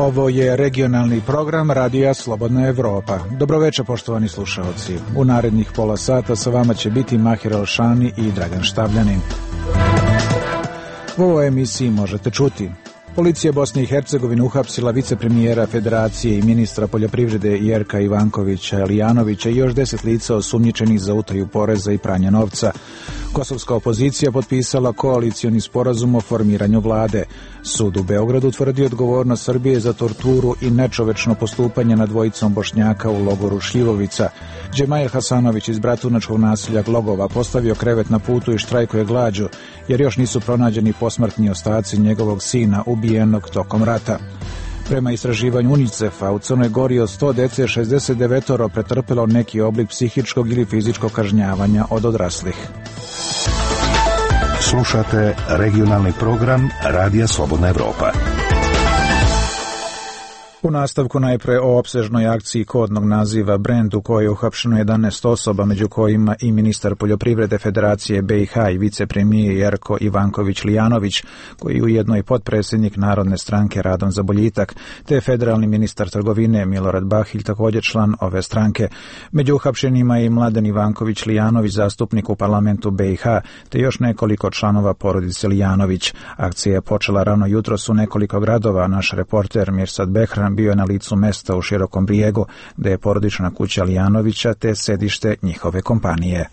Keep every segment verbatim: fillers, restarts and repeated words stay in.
Ovo je regionalni program Radija Slobodna Evropa. Dobroveče, poštovani slušaoci. U narednih pola sata sa vama će biti Mahir Elšani i Dragan Štavljanin. U ovoj emisiji možete čuti: policija Bosne i Hercegovine uhapsila vicepremijera Federacije i ministra poljoprivrede Jerka Ivankovića Elijanovića i još deset lica osumnjičenih za utaju poreza i pranje novca. Kosovska opozicija potpisala koalicioni sporazum o formiranju vlade. Sud u Beogradu tvrdi odgovornost Srbije za torturu i nečovečno postupanje nad dvojicom Bošnjaka u logoru Šljivovica. Džemail Hasanović iz bratunačkog naselja Glogova postavio krevet na putu i štrajkuje glađu, jer još nisu pronađeni posmrtni ostaci njegovog sina ubijenog tokom rata. Prema istraživanju UNICEF-a, u Crnoj Gori od sto dece šezdeset devet pretrpelo neki oblik psihičkog ili fizičkog kažnjavanja od odraslih. Slušate regionalni program Radija Slobodna Evropa. U nastavku najpre o opsežnoj akciji kodnog naziva Brend, u kojoj je uhapšeno jedanaest osoba, među kojima i ministar poljoprivrede Federacije B i H i vicepremije Jerko Ivanković Lijanović, koji je ujedno i potpredsjednik Narodne stranke Radom za boljitak, te federalni ministar trgovine Milorad Bahilj, također član ove stranke. Među uhapšenima je i Mladen Ivanković Lijanović, zastupnik u parlamentu B i H, te još nekoliko članova porodice Lijanović. Akcija je počela rano jutros u nekoliko gradova. Naš reporter Mirsad Behram bio je na licu mesta u Širokom Brijegu, gde je porodična kuća Lijanovića te sedište njihove kompanije.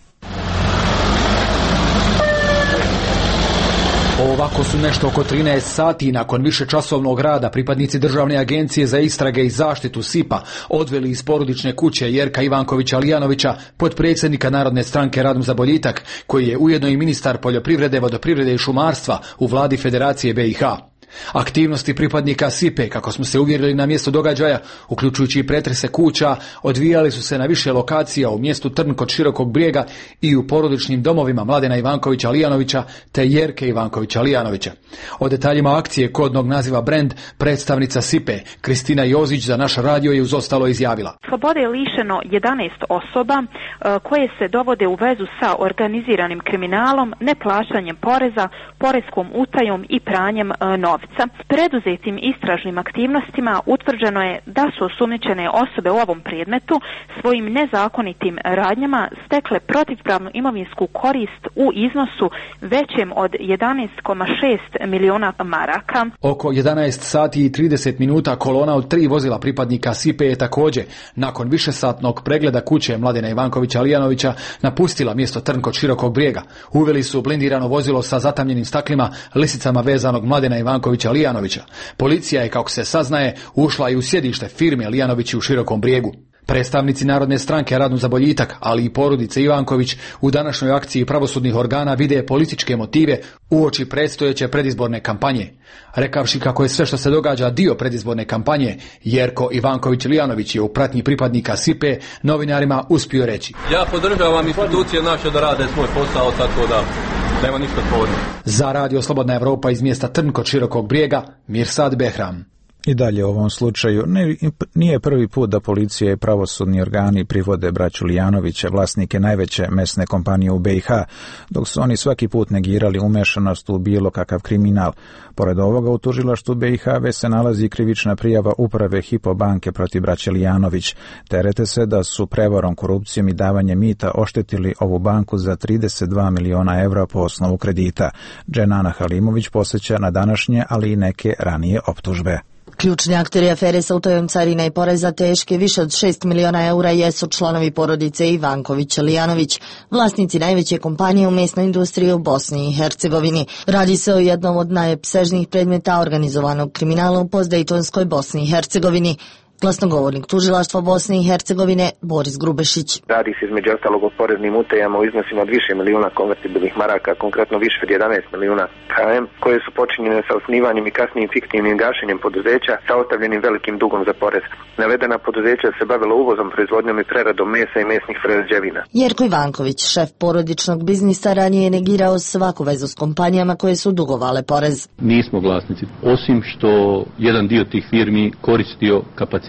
Ovako su nešto oko trinaest sati nakon višečasovnog rada pripadnici Državne agencije za istrage i zaštitu S I P-a odveli iz porodične kuće Jerka Ivankovića Lijanovića, potpredsjednika Narodne stranke Radom za boljitak, koji je ujedno i ministar poljoprivrede, vodoprivrede i šumarstva u vladi Federacije B i H. Aktivnosti pripadnika S I P-e, kako smo se uvjerili na mjestu događaja, uključujući i pretrese kuća, odvijali su se na više lokacija u mjestu Trn kod Širokog Brijega i u porodičnim domovima Mladena Ivankovića Lijanovića te Jerke Ivankovića Lijanovića. O detaljima akcije kodnog naziva Brend predstavnica S I P-e Kristina Jozić za naš radio je uz ostalo izjavila: slobode je lišeno jedanaest osoba koje se dovode u vezu sa organiziranim kriminalom, neplaćanjem poreza, poreskom utajom i pranjem novca. Preduzetim istražnim aktivnostima utvrđeno je da su osumnjičene osobe u ovom predmetu svojim nezakonitim radnjama stekle protivpravnu imovinsku korist u iznosu većem od jedanaest zarez šest miliona maraka. Oko jedanaest sati i trideset minuta kolona od tri vozila pripadnika S I P-e je također, nakon višesatnog pregleda kuće Mladena Ivankovića Lijanovića, napustila mjesto Trn kod Širokog Brijega. Uveli su blindirano vozilo sa zatamljenim staklima, lisicama vezanog Mladena Ivankovića Lijanovića. Policija je, kako se saznaje, ušla i u sjedište firme Lijanovići u Širokom Brijegu. Predstavnici Narodne stranke Radom za boljitak, ali i porodice Ivanković, u današnjoj akciji pravosudnih organa vide političke motive uoči predstojeće predizborne kampanje. Rekavši kako je sve što se događa dio predizborne kampanje, Jerko Ivanković Lijanović je u pratnji pripadnika S I P-e novinarima uspio reći: ja podržavam institucije naše da rade svoj posao, tako da nema ništa sporno. Za Radio Slobodna Evropa iz mjesta Trn kod Širokog Brijega, Mirsad Behram. I dalje u ovom slučaju ne, nije prvi put da policija i pravosudni organi privode braću Lijanovića, vlasnike najveće mesne kompanije u B i H, dok su oni svaki put negirali umešanost u bilo kakav kriminal. Pored ovoga, u tužilaštvu B i H već se nalazi krivična prijava uprave Hypo banke protiv braće Lijanović. Terete se da su prevarom, korupcijom i davanjem mita oštetili ovu banku za trideset dva miliona evra po osnovu kredita. Dženana Halimović posjeća na današnje, ali i neke ranije optužbe. Ključni akteri afere sa utajom carina i poreza teške više od šest miliona eura jesu članovi porodice Ivanković Lijanović, vlasnici najveće kompanije u mesnoj industriji u Bosni i Hercegovini. Radi se o jednom od najopsežnijih predmeta organizovanog kriminala u postdejtonskoj Bosni i Hercegovini. Glasnogovornik tužilaštva Bosne i Hercegovine Boris Grubešić. Radi se između ostalog o poreznim utajama u iznosima od više milijuna konvertibilnih maraka, konkretno više od jedanaest milijuna K M, koje su počinjene sa osnivanjem i kasnijim fiktivnim gašenjem poduzeća sa ostavljenim velikim dugom za porez. Navedena poduzeća se bavila uvozom, proizvodnjom i preradom mesa i mesnih prerađevina. Jerko Ivanković, šef porodičnog biznisa, ranije je negirao svaku vezu s kompanijama koje su dugovale porez. Nismo vlasnici, osim što jedan dio tih firmi koristio kapacitet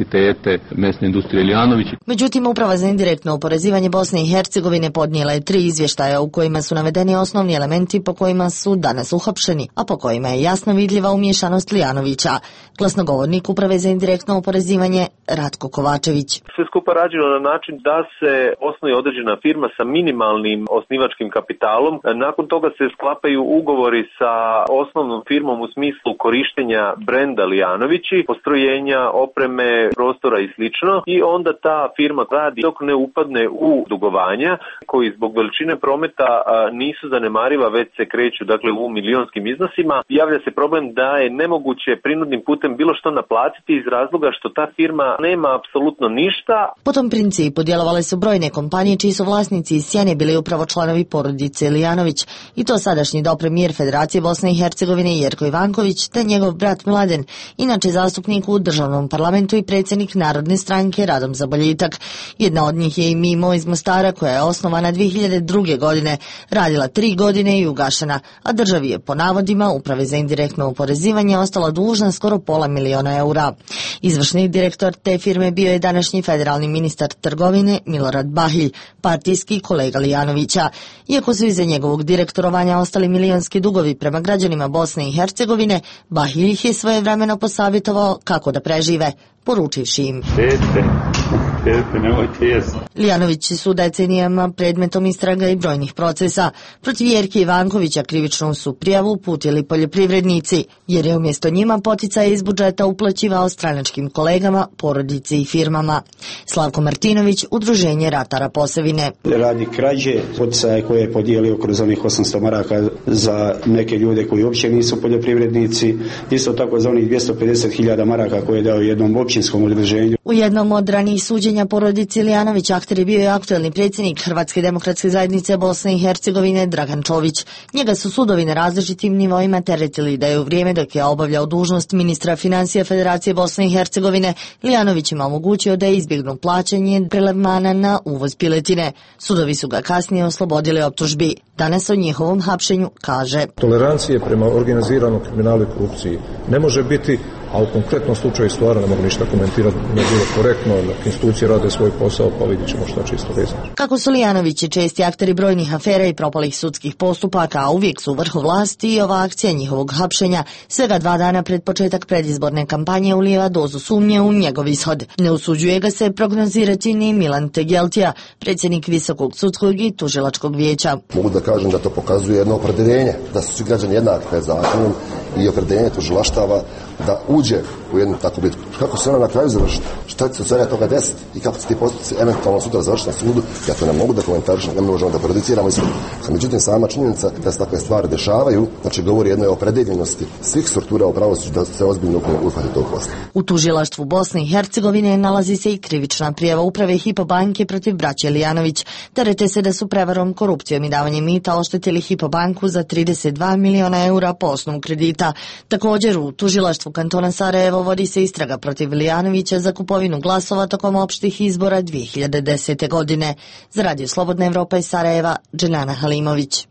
kapacitete mesne industrije Lijanović. Međutim, Uprava za indirektno oporezivanje Bosne i Hercegovine podnijela je tri izvještaja u kojima su navedeni osnovni elementi po kojima su danas uhapšeni, a po kojima je jasno vidljiva umiješanost Lijanovića. Glasnogovornik Uprave za indirektno oporezivanje Ratko Kovačević. Sve skupa rađeno na način da se osnuje određena firma sa minimalnim osnivačkim kapitalom. Nakon toga se sklapaju ugovori sa osnovnom firmom u smislu korištenja brenda Lijanovići, postrojenja, opreme, prostora i slično. I onda ta firma radi dok ne upadne u dugovanja koji zbog veličine prometa nisu zanemariva, već se kreću dakle u milionskim iznosima. Javlja se problem da je nemoguće prinudnim putem bilo što naplatiti iz razloga što ta firma nema apsolutno ništa. Po tom principu djelovale su brojne kompanije čiji su vlasnici iz sjene bili upravo članovi porodice Lijanović, i to sadašnji dopremijer Federacije Bosne i Hercegovine Jerko Ivanković te njegov brat Mladen, inače zastupnik u državnom parlamentu i predsjednik Narodne stranke Radom za boljitak. Jedna od njih je i Mimo iz Mostara, koja je osnovana dvije hiljade druge. godine, radila tri godine i ugašena, a državi je po navodima Uprave za indirektno oporezivanje ostala dužna skoro pola miliona eura. Izvršni direktor te firme bio je današnji federalni ministar trgovine Milorad Bahilj, partijski kolega Lijanovića. Iako su iza njegovog direktorovanja ostali milionski dugovi prema građanima Bosne i Hercegovine, Bahilj ih je svojevremeno posavjetovao kako da prežive, poručivši im: Dete, dete, nemojte jesti. Lijanovići su decenijama predmetom istraga i brojnih procesa. Protiv Jerke Ivankovića krivičnu su prijavu uputili poljoprivrednici, jer je umjesto njima poticaje iz budžeta uplaćivao stranačkim kolegama, porodici i firmama. Slavko Martinović, Udruženje ratara Posavine. Radi krađe, poticaje koje je podijelio kroz onih osamsto maraka za neke ljude koji uopće nisu poljoprivrednici, isto tako za onih dvjesto pedeset hiljada maraka koje je dao jednom općinskom udruženju. U jednom od ranijih suđenja porodici Lijanović akter je bio i aktuelni predsjednik Hrvatske demokratske zajednice Bosne i Hercegovine Dragan Čović. Njega su sudovi na različitim nivoima teretili da je u vrijeme dok je obavljao dužnost ministra financija Federacije Bosne i Hercegovine Lijanovićima omogućio da izbjegnu plaćanje prelevmana na uvoz piletine. Sudovi su ga kasnije oslobodili optužbi. Danas o njihovom hapšenju kaže: Tolerancije prema organiziranom kriminalu i korupciji ne može biti, a u konkretnom slučaju stvarno ne mogu ništa komentirati, ne bilo korektno, institucije rade svoj posao, pa vidit ćemo što čisto vezano. Kako su Lijanovići česti akteri brojnih afera i propalih sudskih postupaka, a uvijek su u vrhu vlasti, i ova akcija njihovog hapšenja svega dva dana pred početak predizborne kampanje ulijeva dozu sumnje u njegov ishod. Ne usuđuje ga se prognozirati ni Milan Tegeltija, predsjednik Visokog sudskog i tužilačkog vijeća. Mogu da kažem da to pokazuje jedno opredeljenje, da su svi građani jednaki pred zakonom, i opredeljenje tužilaštava da uđe u jednu takvu bitku. Kako se ona na kraju završiti? Šta će se svega toga desiti? I kako će ti postupci eventualno sutra završiti na sudu? Ja to ne mogu da komentarišem, ne možemo da prejudiciramo ishod. Međutim, sama činjenica da se takve stvari dešavaju, znači govori jednoj opredeljenosti svih struktura u pravosuđu da se ozbiljno uhvate tog posla. U tužilaštvu Bosne i Hercegovine nalazi se i krivična prijava uprave Hypo banke protiv braće Lijanović. Terete se da su prevarom, korupcijom i davanjem mita oštetili Hypo banku za trideset dva miliona eura po osnovu kredita. Također u tužilaštvu kantona Sarajevo vodi se istraga protiv Lijanovića za kupovinu glasova tokom opštih izbora dvije hiljade desete. godine. Za Radio Slobodna Evropa iz Sarajeva, Dženana Halimović.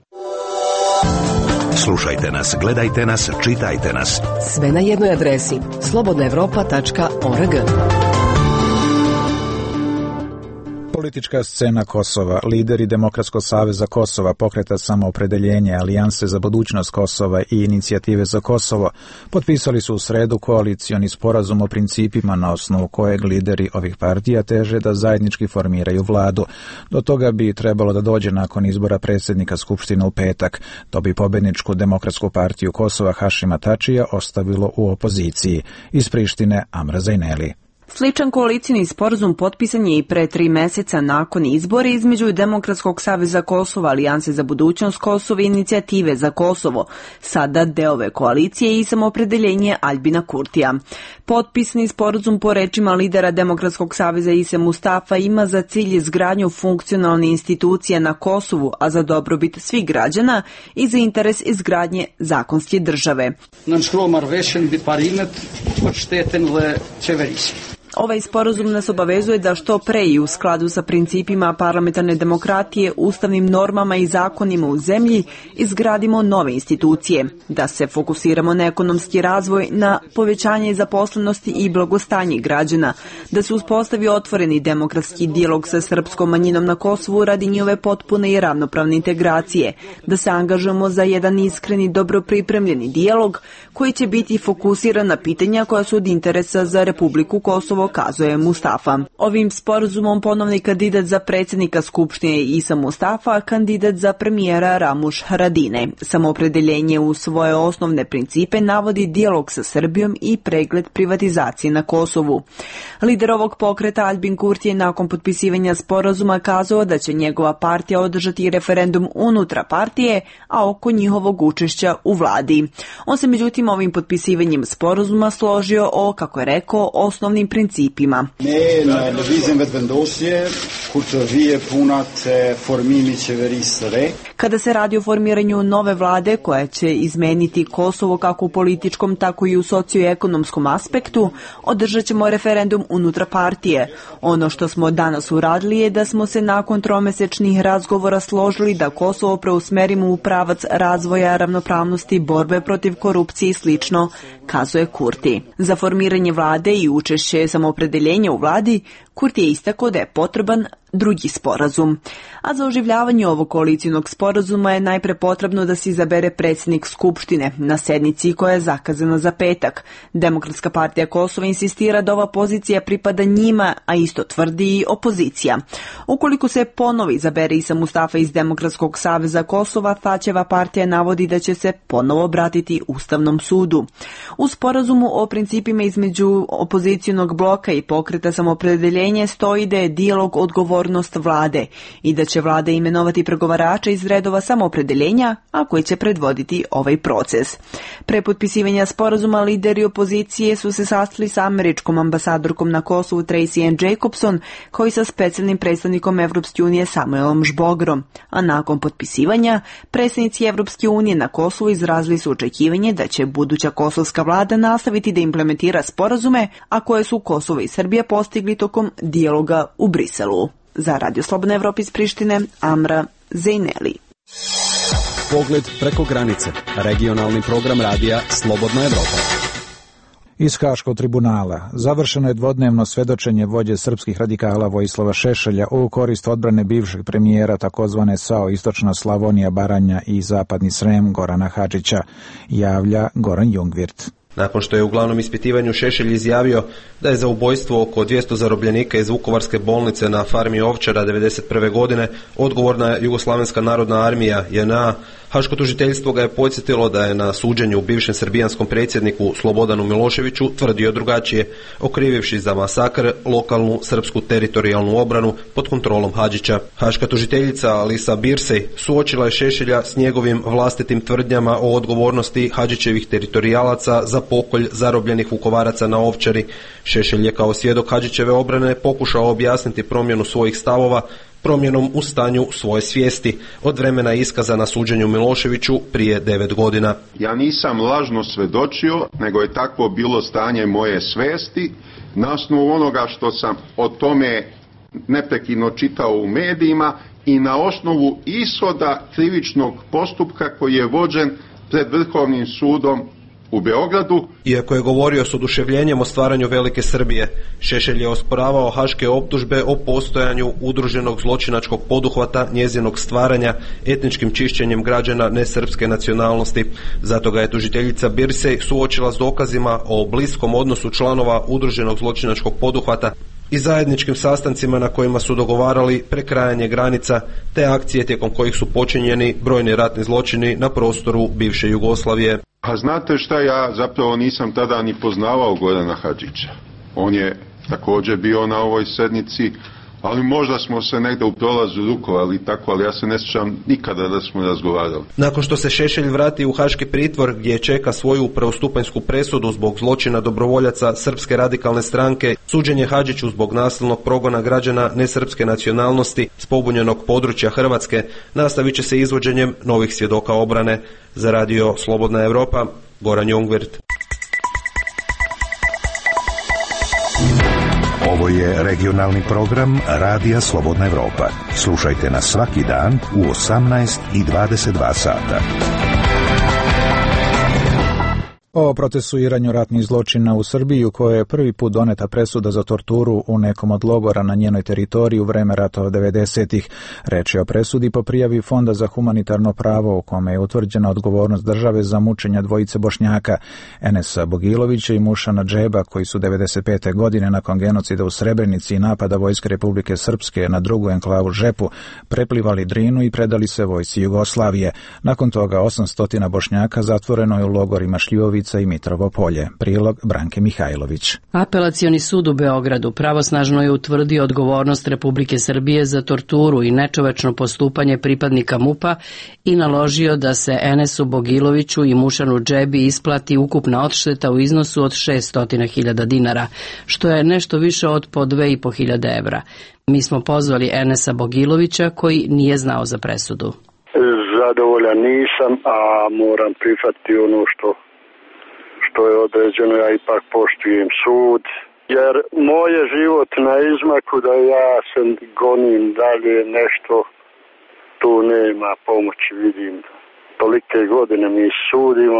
Slušajte nas, gledajte nas, čitajte nas. Sve na jednoj adresi slobodna evropa tačka org. Politička scena Kosova, lideri Demokratskog saveza Kosova, Pokreta samoopredeljenja, Alijanse za budućnost Kosova i Inicijative za Kosovo potpisali su u sredu koalicioni sporazum o principima na osnovu kojeg lideri ovih partija teže da zajednički formiraju vladu. Do toga bi trebalo da dođe nakon izbora predsjednika Skupštine u petak. To bi pobjedničku Demokratsku partiju Kosova Hašima Tačija ostavilo u opoziciji. Iz Prištine Amra Zajneli. Sličan koalicijni sporazum potpisan je i pre tri meseca nakon izbora između Demokratskog saveza Kosova, Alijanse za budućnost Kosova i Inicijative za Kosovo. Sada deo ove koalicije i samoopredeljenje Aljbina Kurtija. Potpisani sporazum po rečima lidera Demokratskog saveza Ise Mustafa ima za cilj izgradnju funkcionalne institucije na Kosovu, a za dobrobit svih građana i za interes izgradnje zakonske države. Ovaj sporazum nas obavezuje da što pre i u skladu sa principima parlamentarne demokratije, ustavnim normama i zakonima u zemlji izgradimo nove institucije, da se fokusiramo na ekonomski razvoj, na povećanje zaposlenosti i blagostanje građana, da se uspostavi otvoreni demokratski dijalog sa srpskom manjinom na Kosovu radi njihove potpune i ravnopravne integracije, da se angažujemo za jedan iskreni, dobro pripremljeni dijalog koji će biti fokusiran na pitanja koja su od interesa za Republiku Kosovo, kazuje Mustafa. Ovim sporazumom ponovni kandidat za predsjednika Skupštine Isa Mustafa, kandidat za premijera Ramuš Haradine. Samoopredeljenje u svoje osnovne principe navodi dijalog sa Srbijom i pregled privatizacije na Kosovu. Lider ovog pokreta Albin Kurti je nakon potpisivanja sporazuma kazao da će njegova partija održati referendum unutra partije, a oko njihovog učešća u vladi. On se međutim ovim potpisivanjem sporazuma složio o, kako je rekao, osnovnim principima. Kada se radi o formiranju nove vlade koja će izmeniti Kosovo kako u političkom, tako i u socioekonomskom aspektu, održat ćemo referendum unutra partije. Ono što smo danas uradili je da smo se nakon tromesečnih razgovora složili da Kosovo preusmerimo u pravac razvoja, ravnopravnosti, borbe protiv korupcije i slično, kazuje Kurti. Za formiranje vlade i učešće samoopredeljenja u vladi, Kurti je istakao da je potreban drugi sporazum. A za oživljavanje ovog koalicijnog sporazuma je najpre potrebno da se izabere predsjednik Skupštine na sednici koja je zakazana za petak. Demokratska partija Kosova insistira da ova pozicija pripada njima, a isto tvrdi i opozicija. Ukoliko se ponovo izabere Isa Mustafa iz Demokratskog saveza Kosova, Tačeva partija navodi da će se ponovo obratiti Ustavnom sudu. U sporazumu o principima između opozicijonog bloka i pokreta samoopredeljenja stoji da je dijalog odgovornost vlade i da će vlada imenovati pregovarača iz redova samoopredeljenja, a koji će predvoditi ovaj proces. Pre potpisivanja sporazuma lideri opozicije su se sastali sa američkom ambasadorkom na Kosovu Tracy Ann Jacobson, kao i sa specijalnim predstavnikom Evropske unije Samuelom Žbogrom, a nakon potpisivanja predstavnici Evropske unije na Kosovu izrazili su očekivanje da će buduća kosovska vlada nastaviti da implementira sporazume, a koje su Kosovo i Srbija postigli tokom dijaloga u Briselu. Za Radio Slobodna Evropa iz Prištine, Amra Zejneli. Pogled preko granice. Regionalni program radija Slobodna Evropa. Iz Haškog tribunala završeno je dvodnevno svedočenje vođe srpskih radikala Vojislava Šešelja u korist odbrane bivšeg premijera takozvane S A O Istočna Slavonija, Baranja i Zapadni Srem Gorana Hadžića, javlja Goran Jungvirt. Nakon što je u glavnom ispitivanju Šešelj izjavio da je za ubojstvo oko dvjesto zarobljenika iz Vukovarske bolnice na farmi Ovčara devedeset prve godine odgovorna Jugoslavenska narodna armija J N A, Haško tužiteljstvo ga je podsjetilo da je na suđenju bivšem srbijanskom predsjedniku Slobodanu Miloševiću tvrdio drugačije, okrivivši za masakr lokalnu srpsku teritorijalnu obranu pod kontrolom Hadžića. Haška tužiteljica Alisa Birsej suočila je Šešelja s njegovim vlastitim tvrdnjama o odgovornosti Hadžićevih teritorijalaca za pokolj zarobljenih Vukovaraca na Ovčari. Šešelj je kao svjedok Hadžićeve obrane pokušao objasniti promjenu svojih stavova promjenom u stanju svoje svijesti od vremena iskaza na suđenju Miloševiću prije devet godina. Ja nisam lažno svedočio, nego je takvo bilo stanje moje svijesti na osnovu onoga što sam o tome neprekidno čitao u medijima i na osnovu ishoda krivičnog postupka koji je vođen pred Vrhovnim sudom u Beogradu. Iako je govorio s oduševljenjem o stvaranju Velike Srbije, Šešelj je osporavao haške optužbe o postojanju udruženog zločinačkog poduhvata, njezinog stvaranja, etničkim čišćenjem građana nesrpske nacionalnosti. Zato ga je tužiteljica Birsej suočila s dokazima o bliskom odnosu članova udruženog zločinačkog poduhvata i zajedničkim sastancima na kojima su dogovarali prekrajanje granica te akcije tijekom kojih su počinjeni brojni ratni zločini na prostoru bivše Jugoslavije. A znate šta, ja zapravo nisam tada ni poznavao Gorana Hadžića. On je također bio na ovoj sednici, ali možda smo se negdje u prolazu rukovali tako, ali ja se ne sjećam nikada da smo razgovarali. Nakon što se Šešelj vrati u haški pritvor gdje čeka svoju prvostupanjsku presudu zbog zločina dobrovoljaca Srpske radikalne stranke, suđenje Hadžiću zbog nasilnog progona građana nesrpske nacionalnosti s pobunjenog područja Hrvatske nastavit će se izvođenjem novih svjedoka obrane. Za Radio Slobodna Evropa, Goran Jungvirt. je regionalni program Radija Slobodna Evropa. Slušajte nas svaki dan u osamnaest i dvadeset dva sata. O procesuiranju ratnih zločina u Srbiji, u kojoj je prvi put doneta presuda za torturu u nekom od logora na njenoj teritoriji u vreme ratova devedesetih. Reč je o presudi po prijavi Fonda za humanitarno pravo, u kome je utvrđena odgovornost države za mučenja dvojice Bošnjaka, Enesa Bogilovića i Mušana Džeba, koji su devedeset pete godine nakon genocida u Srebrenici i napada Vojske Republike Srpske na drugu enklavu Žepu preplivali Drinu i predali se vojsci Jugoslavije. Nakon toga osamsto Bošnjaka zatvoreno je u logorima Šljivovica i Mitrovo Polje. Prilog Branke Mihajlović. Apelacioni sud u Beogradu pravosnažno je utvrdio odgovornost Republike Srbije za torturu i nečovečno postupanje pripadnika MUP-a i naložio da se Enesu Bogiloviću i Mušanu Džebi isplati ukupna odšteta u iznosu od šessto hiljada dinara, što je nešto više od po dve i po hiljade evra. Mi smo pozvali Enesa Bogilovića, koji nije znao za presudu. Zadovoljan nisam, a moram prihvatiti ono što što je određeno, ja ipak poštujem sud, jer moj je život na izmaku da ja se gonim dalje nešto, tu nema pomoći, vidim. Tolike godine mi sudimo.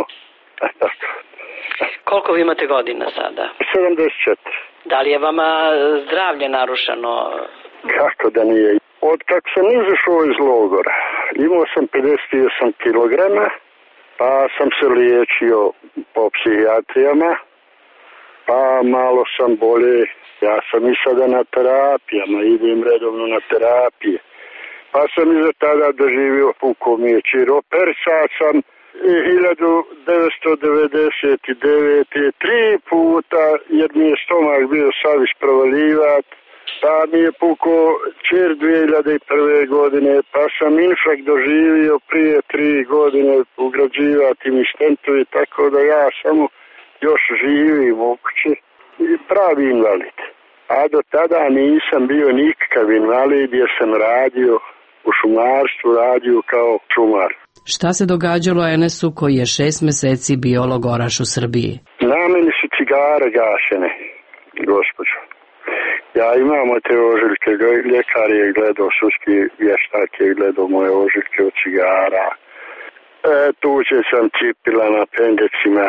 Koliko vi imate godina sada? sedamdeset četiri. Da li je vama zdravlje narušeno? Kako da nije. Od kako sam izašao iz logora, imao sam pedeset osam kilograma, pa sam se liječio po psihijatrijama, pa malo sam bolje, ja sam i sada na terapijama, idem redovno na terapije. Pa sam iza tada doživio puko mi je čiro. Operisao sam hiljadu devetsto devedeset devete tri puta, jer mi je stomak bio sav isprovaljivat. Pa mi je puko čir dvije hiljade prve godine, pa sam infarkt doživio prije tri godine, ugrađivati mi štentovi, tako da ja samo još živim u kući i pravi invalid. A do tada nisam bio nikakav invalid jer sam radio u šumarstvu, radio kao šumar. Šta se događalo Enesu koji je šest meseci bio logoraš u Srbiji? Na meni su cigare gašene, gospođo. Ja imam te ožiljke, ljekar je gledao, sudski vještak je gledao moje ožiljke od cigara. E, tuče sam cipila na pendecima,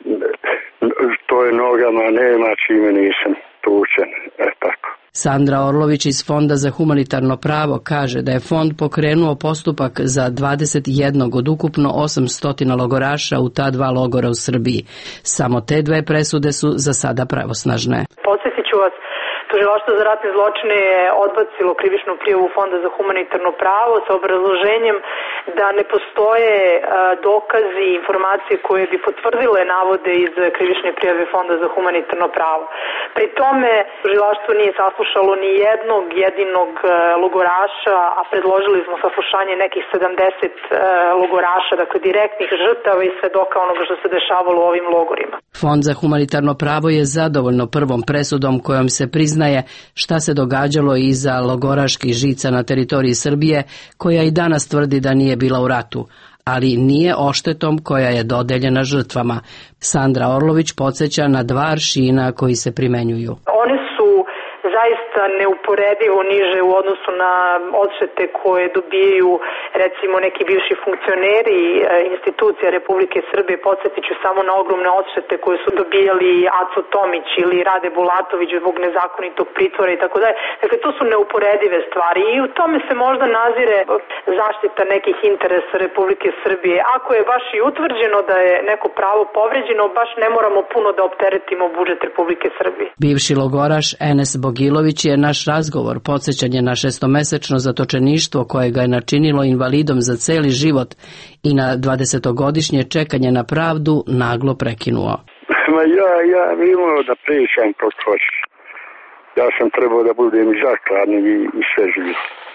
to je nogama, nema čime nisam tučen, e tako. Sandra Orlović iz Fonda za humanitarno pravo kaže da je fond pokrenuo postupak za dvadeset jedan od ukupno osamsto logoraša u ta dva logora u Srbiji. Samo te dve presude su za sada pravosnažne. Podsjetit ću vas, Tužilaštvo za ratne zločine je odbacilo krivičnu prijavu Fonda za humanitarno pravo sa obrazloženjem da ne postoje dokazi i informacije koje bi potvrdile navode iz krivične prijave Fonda za humanitarno pravo. Pri tome tužilaštvo nije saslušalo ni jednog jedinog logoraša, a predložili smo saslušanje nekih sedamdeset logoraša, dakle direktnih žrtava i svedoka onoga što se dešavalo u ovim logorima. Fond za humanitarno pravo je zadovoljno prvom presudom kojom se priznaje šta se događalo iza logoraških žica na teritoriji Srbije, koja i danas tvrdi da nije bila u ratu, ali nije oštetom koja je dodeljena žrtvama. Sandra Orlović podsjeća na dva aršina koji se primenjuju. One su zaista neuporedivo niže u odnosu na odštete koje dobijaju recimo neki bivši funkcioneri institucija Republike Srbije. Podsjetit ću samo na ogromne odštete koje su dobijali Aco Tomić ili Rade Bulatović zbog nezakonitog pritvora i tako dalje. Dakle, to su neuporedive stvari i u tome se možda nazire zaštita nekih interesa Republike Srbije. Ako je baš i utvrđeno da je neko pravo povređeno, baš ne moramo puno da opteretimo budžet Republike Srbije. Bivši logoraš Enes Bogilović je naš razgovor, podsjećanje na šestomesečno zatočeništvo koje ga je načinilo invalidom za celi život i na dvadesetogodišnje čekanje na pravdu naglo prekinuo. Ma ja, ja imao da pričam kako hoćeš. Ja sam trebao da budem i zakladni i, i sve živi.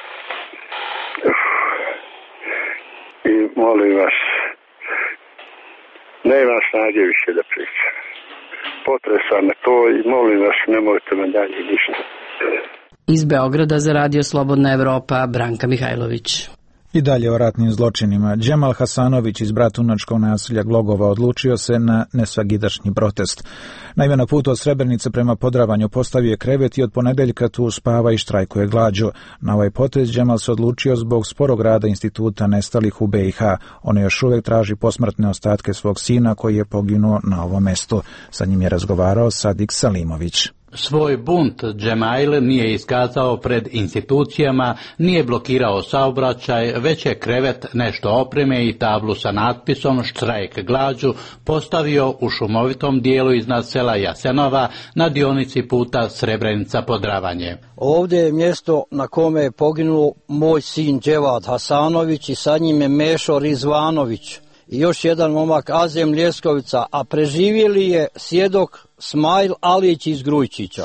I molim vas, nema snage više da pričam. Potresa me to i molim vas, nemojte me dalje ništa. Iz Beograda za Radio Slobodna Evropa, Branka Mihajlović. I dalje o ratnim zločinima. Džemal Hasanović iz bratunačkog naselja Glogova odlučio se na nesvagidašnji protest. Naime, na putu od Srebrenice prema Podravanju postavio je krevet i od ponedeljka tu spava i štrajkuje glađu. Na ovaj potez Džemal se odlučio zbog sporog rada instituta nestalih u be i ha. On još uvijek traži posmrtne ostatke svog sina koji je poginuo na ovom mestu. Sa njim je razgovarao Sadik Salimović. Svoj bunt Džemail nije iskazao pred institucijama, nije blokirao saobraćaj, već je krevet, nešto opreme i tablu sa natpisom štrajk glađu postavio u šumovitom dijelu iznad sela Jasenova na dionici puta Srebrenica-Podravanje. Ovdje je mjesto na kome je poginuo moj sin Dževad Hasanović i sa njim je Mešo Rizvanović i još jedan momak Azem Ljeskovica, a preživjeli je svjedok Smajl Alić iz Grujčića.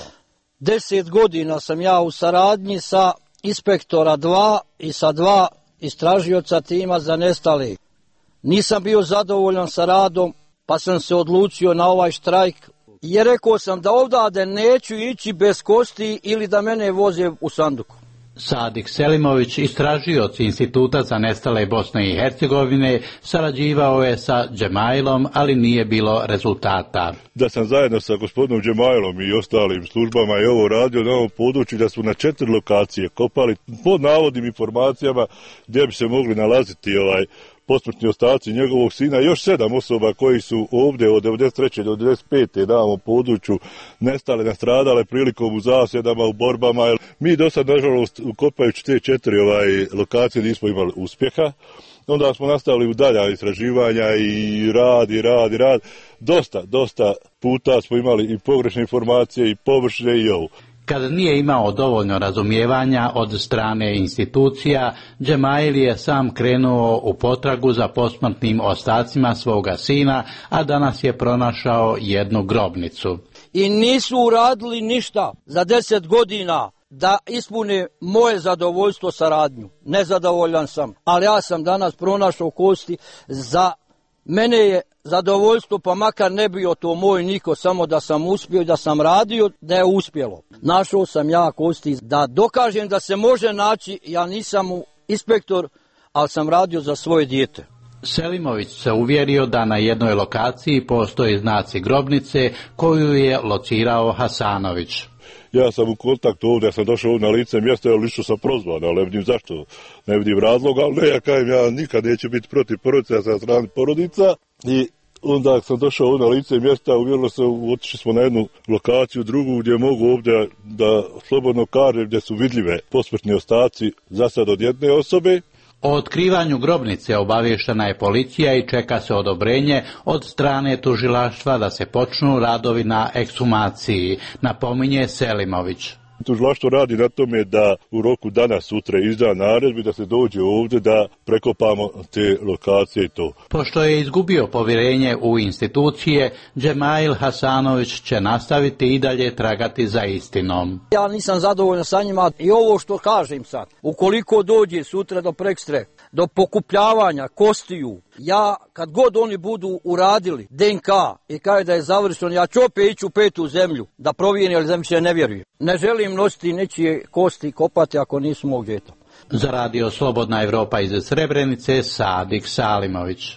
Deset godina sam ja u saradnji sa inspektora dva i sa dva istražioca tima za nestali. Nisam bio zadovoljan sa radom, pa sam se odlučio na ovaj štrajk i rekao sam da ovdje neću ići bez kosti ili da mene voze u sanduku. Sadik Selimović, istražioc Instituta za nestale Bosne i Hercegovine, sarađivao je sa Džemailom, ali nije bilo rezultata. Da sam zajedno sa gospodinom Džemailom i ostalim službama i ovo radio na ovom području, da su na četiri lokacije kopali pod navodnim informacijama gdje bi se mogli nalaziti ovaj posmrtni ostaci njegovog sina i još sedam osoba koji su ovdje od devedeset treće do devedeset pete na ovom području nestale, nastradale prilikom u zasjedama, u borbama. Mi do sad, nažalost, kopajući te četiri ovaj, lokacije nismo imali uspjeha. Onda smo nastavili u dalja istraživanja i rad, i rad, i rad. Dosta, dosta puta smo imali i pogrešne informacije i površne i ovo. Kada nije imao dovoljno razumijevanja od strane institucija, Džemail je sam krenuo u potragu za posmrtnim ostacima svoga sina, a danas je pronašao jednu grobnicu. I nisu uradili ništa za deset godina da ispune moje zadovoljstvo saradnju. Nezadovoljan sam, ali ja sam danas pronašao kosti. Za mene je zadovoljstvo, pa makar ne bio to moj niko, samo da sam uspio i da sam radio, da je uspjelo. Našao sam ja kosti da dokažem da se može naći, ja nisam inspektor, ali sam radio za svoje dijete. Selimović se uvjerio da na jednoj lokaciji postoji znaci grobnice koju je locirao Hasanović. Ja sam u kontaktu ovdje, ja sam došao na lice mjesta, jer lično sam prozvan, ali ne vidim zašto, ne vidim razloga, ali ne, ja kajem, ja nikad neću biti protiv porodica, ja sam strani porodica i onda sam došao na lice mjesta, uvjerilo se, otišli smo na jednu lokaciju, drugu gdje mogu ovdje da slobodno kažem gdje su vidljive posmrtni ostaci za sad od jedne osobe. O otkrivanju grobnice obavještena je policija i čeka se odobrenje od strane tužilaštva da se počnu radovi na ekshumaciji, napominje Selimović. Tužilaštvo radi na tome da u roku danas sutra izda naredbi da se dođe ovdje da prekopamo te lokacije i to. Pošto je izgubio povjerenje u institucije, Džemail Hasanović će nastaviti i dalje tragati za istinom. Ja nisam zadovoljan sa njima i ovo što kažem sad, ukoliko dođe sutra do prekstre, do pokupljavanja kostiju, ja kad god oni budu uradili de en ka i kaže da je završeno, ja ću opet ići u petu zemlju da provjerim, ali zemlji se ne vjeruje. Ne želim nositi nečije kosti kopati ako nisu mog djeta. Za radio Slobodna Evropa iz Srebrenice, Sadik Salimović.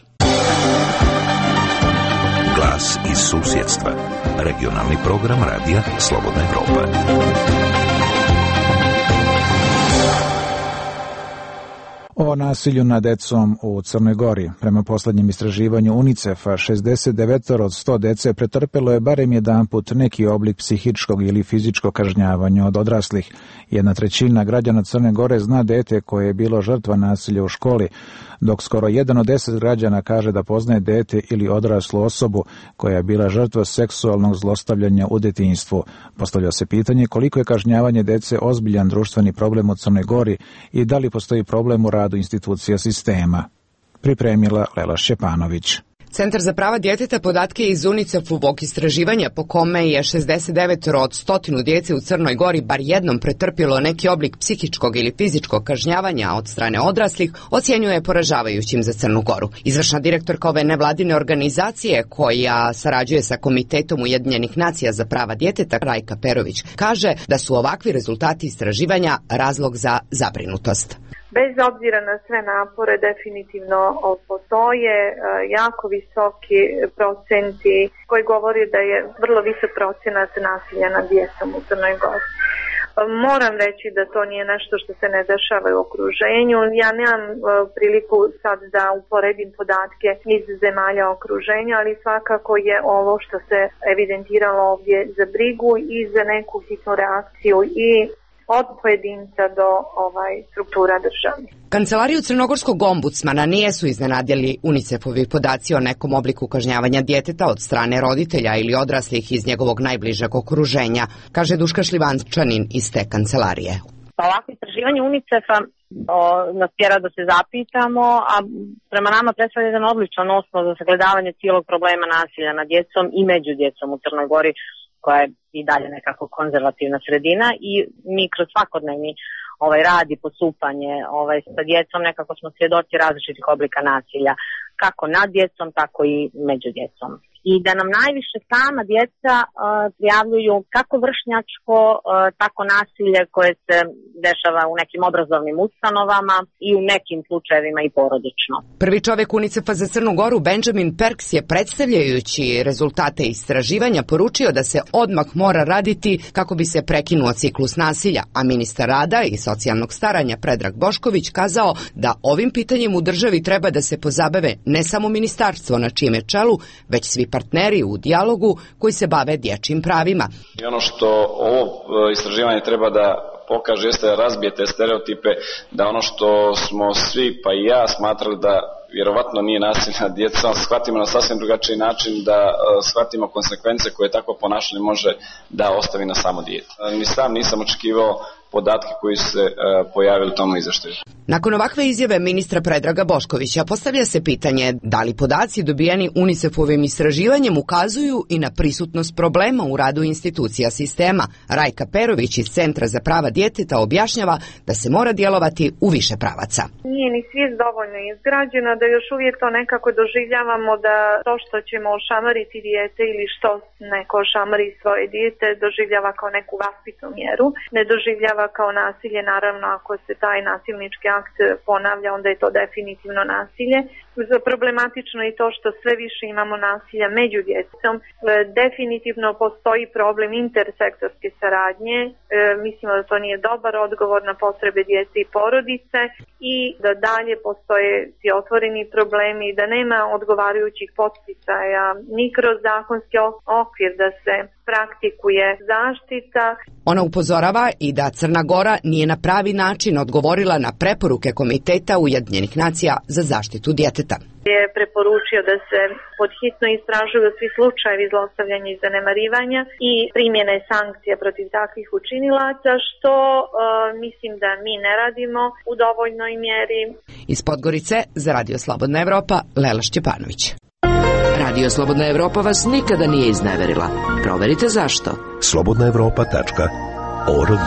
Glas iz susjedstva. Regionalni program radija Slobodna Evropa. O nasilju nad decom u Crnoj Gori. Prema posljednjem istraživanju UNICEF-a, šezdeset devet od sto dece pretrpelo je barem jedanput neki oblik psihičkog ili fizičkog kažnjavanja od odraslih. Jedna trećina građana Crne Gore zna dete koje je bilo žrtva nasilja u školi, dok skoro jedan od deset građana kaže da poznaje dete ili odraslu osobu koja je bila žrtva seksualnog zlostavljanja u detinjstvu. Postavlja se pitanje koliko je kažnjavanje dece ozbiljan društveni problem u Crnoj Gori i da li postoji problem u radu institucija sistema. Pripremila Lela Šćepanović. Centar za prava djeteta podatke iz UNICEF-ovog istraživanja po kome je šezdeset devet od stotinu djece u Crnoj Gori bar jednom pretrpjelo neki oblik psihičkog ili fizičkog kažnjavanja od strane odraslih, ocjenjuje poražavajućim za Crnu Goru. Izvršna direktorka ove nevladine organizacije koja sarađuje sa Komitetom Ujedinjenih nacija za prava djeteta, Rajka Perović, kaže da su ovakvi rezultati istraživanja razlog za zabrinutost. Bez obzira na sve napore, definitivno postoje jako visoki procenti koji govori da je vrlo visok procenat nasilja nad djecom u Crnoj Gori. Moram reći da to nije nešto što se ne dešava u okruženju. Ja nemam priliku sad da uporedim podatke iz zemalja okruženja, ali svakako je ovo što se evidentiralo ovdje za brigu i za neku hitnu reakciju i od pojedinca do ovaj struktura države. Kancelariju crnogorskog ombudsmana nijesu iznenadili UNICEF-ovi podaci o nekom obliku kažnjavanja djeteta od strane roditelja ili odraslih iz njegovog najbližeg okruženja, kaže Duška Šljivančanin iz te kancelarije. Ovako istraživanje UNICEF-a nas tjera da se zapitamo, a prema nama predstavlja jedan odličan osnov za sagledavanje cijelog problema nasilja nad djecom i među djecom u Crnoj Gori, koja je i dalje nekako konzervativna sredina, i mi kroz svakodnevni ovaj rad i postupanje ovaj sa djecom nekako smo svjedoci različitih oblika nasilja, kako nad djecom, tako i među djecom. I da nam najviše sama djeca uh, prijavljuju kako vršnjačko, uh, tako nasilje koje se dešava u nekim obrazovnim ustanovama i u nekim slučajevima i porodično. Prvi čovjek UNICEF-a za Crnu Goru, Benjamin Perks, je predstavljajući rezultate istraživanja poručio da se odmah mora raditi kako bi se prekinuo ciklus nasilja, a ministar rada i socijalnog staranja Predrag Bošković kazao da ovim pitanjem u državi treba da se pozabave ne samo ministarstvo na čijem je čelu, već svi partneri u dijalogu koji se bave dječjim pravima. I ono što ovo istraživanje treba da pokaže jeste da razbije te stereotipe, da ono što smo svi, pa i ja, smatrali da vjerovatno nije nasilje nad djecom, shvatimo na sasvim drugačiji način, da shvatimo konsekvence koje takvo ponašanje može da ostavi na samo dijete. Ni sam nisam očekivao podatke koji su se pojavili u tom izvještaju. Nakon ovakve izjave ministra Predraga Boškovića postavlja se pitanje da li podaci dobijeni UNICEF-ovim istraživanjem ukazuju i na prisutnost problema u radu institucija sistema. Rajka Perović iz Centra za prava djeteta objašnjava da se mora djelovati u više pravaca. Nije ni svijest dovoljno izgrađena, da još uvijek to nekako doživljavamo da to što ćemo ošamariti dijete ili što neko ošamari svoje dijete doživljava kao neku vaspitnu mjeru, ne doživljava kao nasilje. Naravno, ako se taj nasilnički akt ponavlja, onda je to definitivno nasilje. Problematično je to što sve više imamo nasilja među djecom. Definitivno postoji problem intersektorske saradnje. E, mislimo da to nije dobar odgovor na potrebe djece i porodice i da dalje postoje ti otvoreni problemi, da nema odgovarajućih podsticaja ni kroz zakonski okvir da se praktikuje zaštita. Ona upozorava i da Crna Gora nije na pravi način odgovorila na preporuke Komiteta Ujedinjenih nacija za zaštitu djeteta. Je preporučio da se podhitno istražuju svi slučajevi zlostavljanja i zanemarivanja i primjene sankcija protiv takvih učinilaca, što uh, mislim da mi ne radimo u dovoljnoj mjeri. Iz Podgorice za Radio Slobodna Evropa, Lela Šćepanović. Radio Slobodna Evropa vas nikada nije izneverila. Proverite zašto. slobodna evropa tačka org.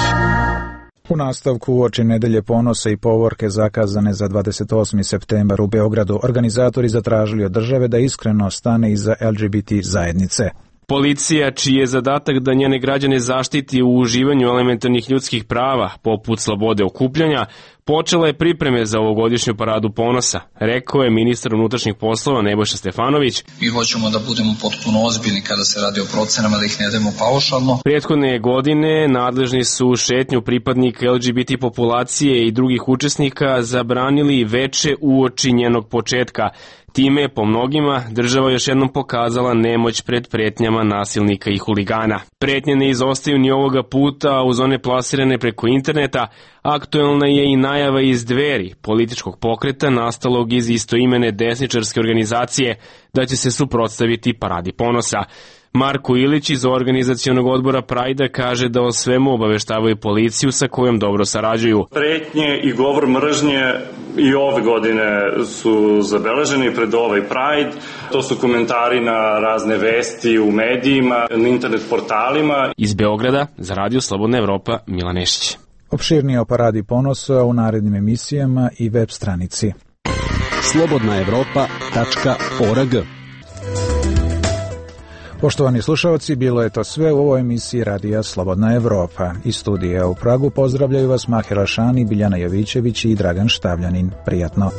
U nastavku uoči nedelje ponosa i povorke zakazane za dvadeset osmi septembar u Beogradu, organizatori zatražili od države da iskreno stane iza L G B T zajednice. Policija, čiji je zadatak da njene građane zaštiti u uživanju elementarnih ljudskih prava, poput slobode okupljanja, počela je pripreme za ovogodišnju paradu ponosa, rekao je ministar unutrašnjih poslova Nebojša Stefanović. Mi hoćemo da budemo potpuno ozbiljni kada se radi o procenama, da ih ne dajemo paušalno. Prethodne godine nadležni su šetnju pripadnika L G B T populacije i drugih učesnika zabranili veče uoči njenog početka. Time je po mnogima država još jednom pokazala nemoć pred pretnjama nasilnika i huligana. Pretnje ne izostaju ni ovoga puta uz one plasirane preko interneta. Aktuelna je i najava iz Dveri, političkog pokreta nastalog iz istoimene desničarske organizacije, da će se suprotstaviti paradi ponosa. Marko Ilić iz organizacionog odbora Prajda kaže da o svemu obaveštavaju policiju sa kojom dobro sarađuju. Pretnje i govor mržnje i ove godine su zabeleženi pred ovaj Pride. To su komentari na razne vesti u medijima, na internet portalima. Iz Beograda za Radio Slobodna Evropa, Milan Nešić. Opširnije o paradi ponosa u narednim emisijama i web stranici slobodna evropa tačka org. Poštovani slušalci, bilo je to sve u ovoj emisiji Radija Slobodna Evropa. Iz studija u Pragu pozdravljaju vas Mahir Al-Šani, Biljana Jovićević i Dragan Štavljanin. Prijatno.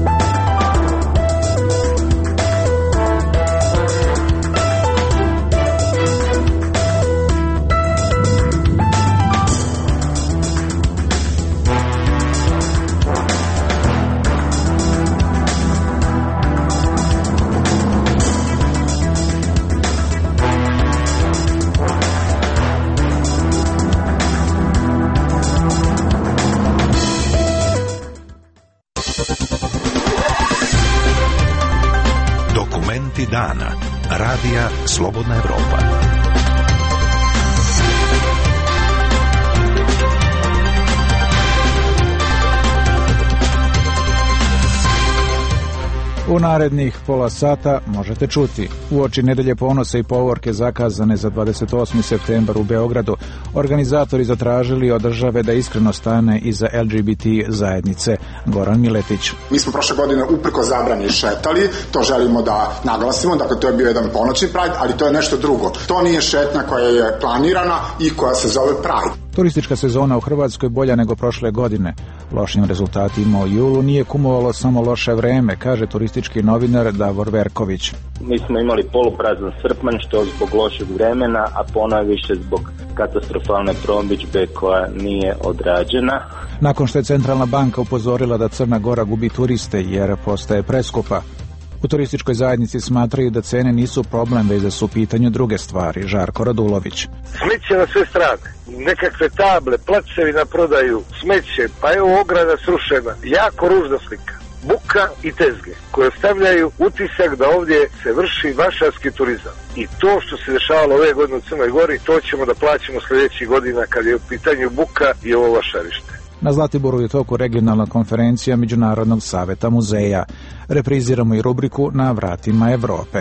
Dana. Radija Slobodna Evropa. U narednih pola sata možete čuti: uoči nedelje ponosa i povorke zakazane za dvadeset osmi septembar u Beogradu, organizatori zatražili od države da iskreno stane iza L G B T zajednice. Goran Miletić. Mi smo prošle godine uprko zabrani šetali, to želimo da naglasimo, dakle to je bio jedan ponoćni Pride, ali to je nešto drugo. To nije šetnja koja je planirana i koja se zove Pride. Turistička sezona u Hrvatskoj bolja nego prošle godine. Lošim rezultatima u julu nije kumovalo samo loše vreme, kaže turistički novinar Davor Verković. Mi smo imali poluprazan srpanj, što zbog lošeg vremena, a ponajviše zbog katastrofalne promidžbe koja nije odrađena. Nakon što je Centralna banka upozorila da Crna Gora gubi turiste jer postaje preskupa, u turističkoj zajednici smatraju da cene nisu problem, već da su u pitanju druge stvari. Žarko Radulović. Smeće na sve strane, nekakve table, placevi na prodaju, smeće, pa evo ograda srušena, jako ružna slika. Buka i tezge koje ostavljaju utisak da ovdje se vrši vašarski turizam. I to što se dešavalo ove godine u Crnoj Gori, to ćemo da plaćamo sljedećih godina kad je u pitanju buka i ovo vašarište. Na Zlatiboru je toku regionalna konferencija Međunarodnog saveta muzeja. Repriziramo i rubriku Na vratima Evrope.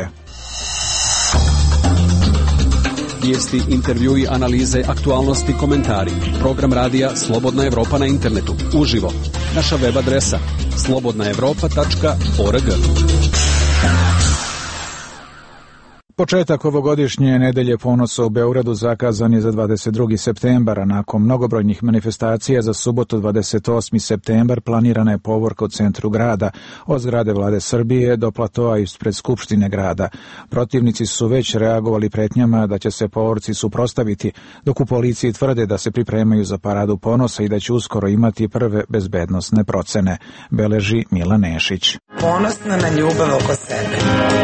Vijesti, intervjui, analize, aktualnosti, komentari. Program radija Slobodna Evropa na internetu. Uživo. Naša web adresa slobodna evropa tačka org. Početak ovogodišnje nedelje ponosa u Beogradu zakazan je za dvadeset drugi septembar, a nakon mnogobrojnih manifestacija za subotu dvadeset osmi septembar planirana je povorka u centru grada, od zgrade Vlade Srbije do platoa ispred Skupštine grada. Protivnici su već reagovali pretnjama da će se povorci suprotstaviti, dok u policiji tvrde da se pripremaju za paradu ponosa i da će uskoro imati prve bezbednosne procene, beleži Milan Nešić. Ponosna na ljubav oko sebe.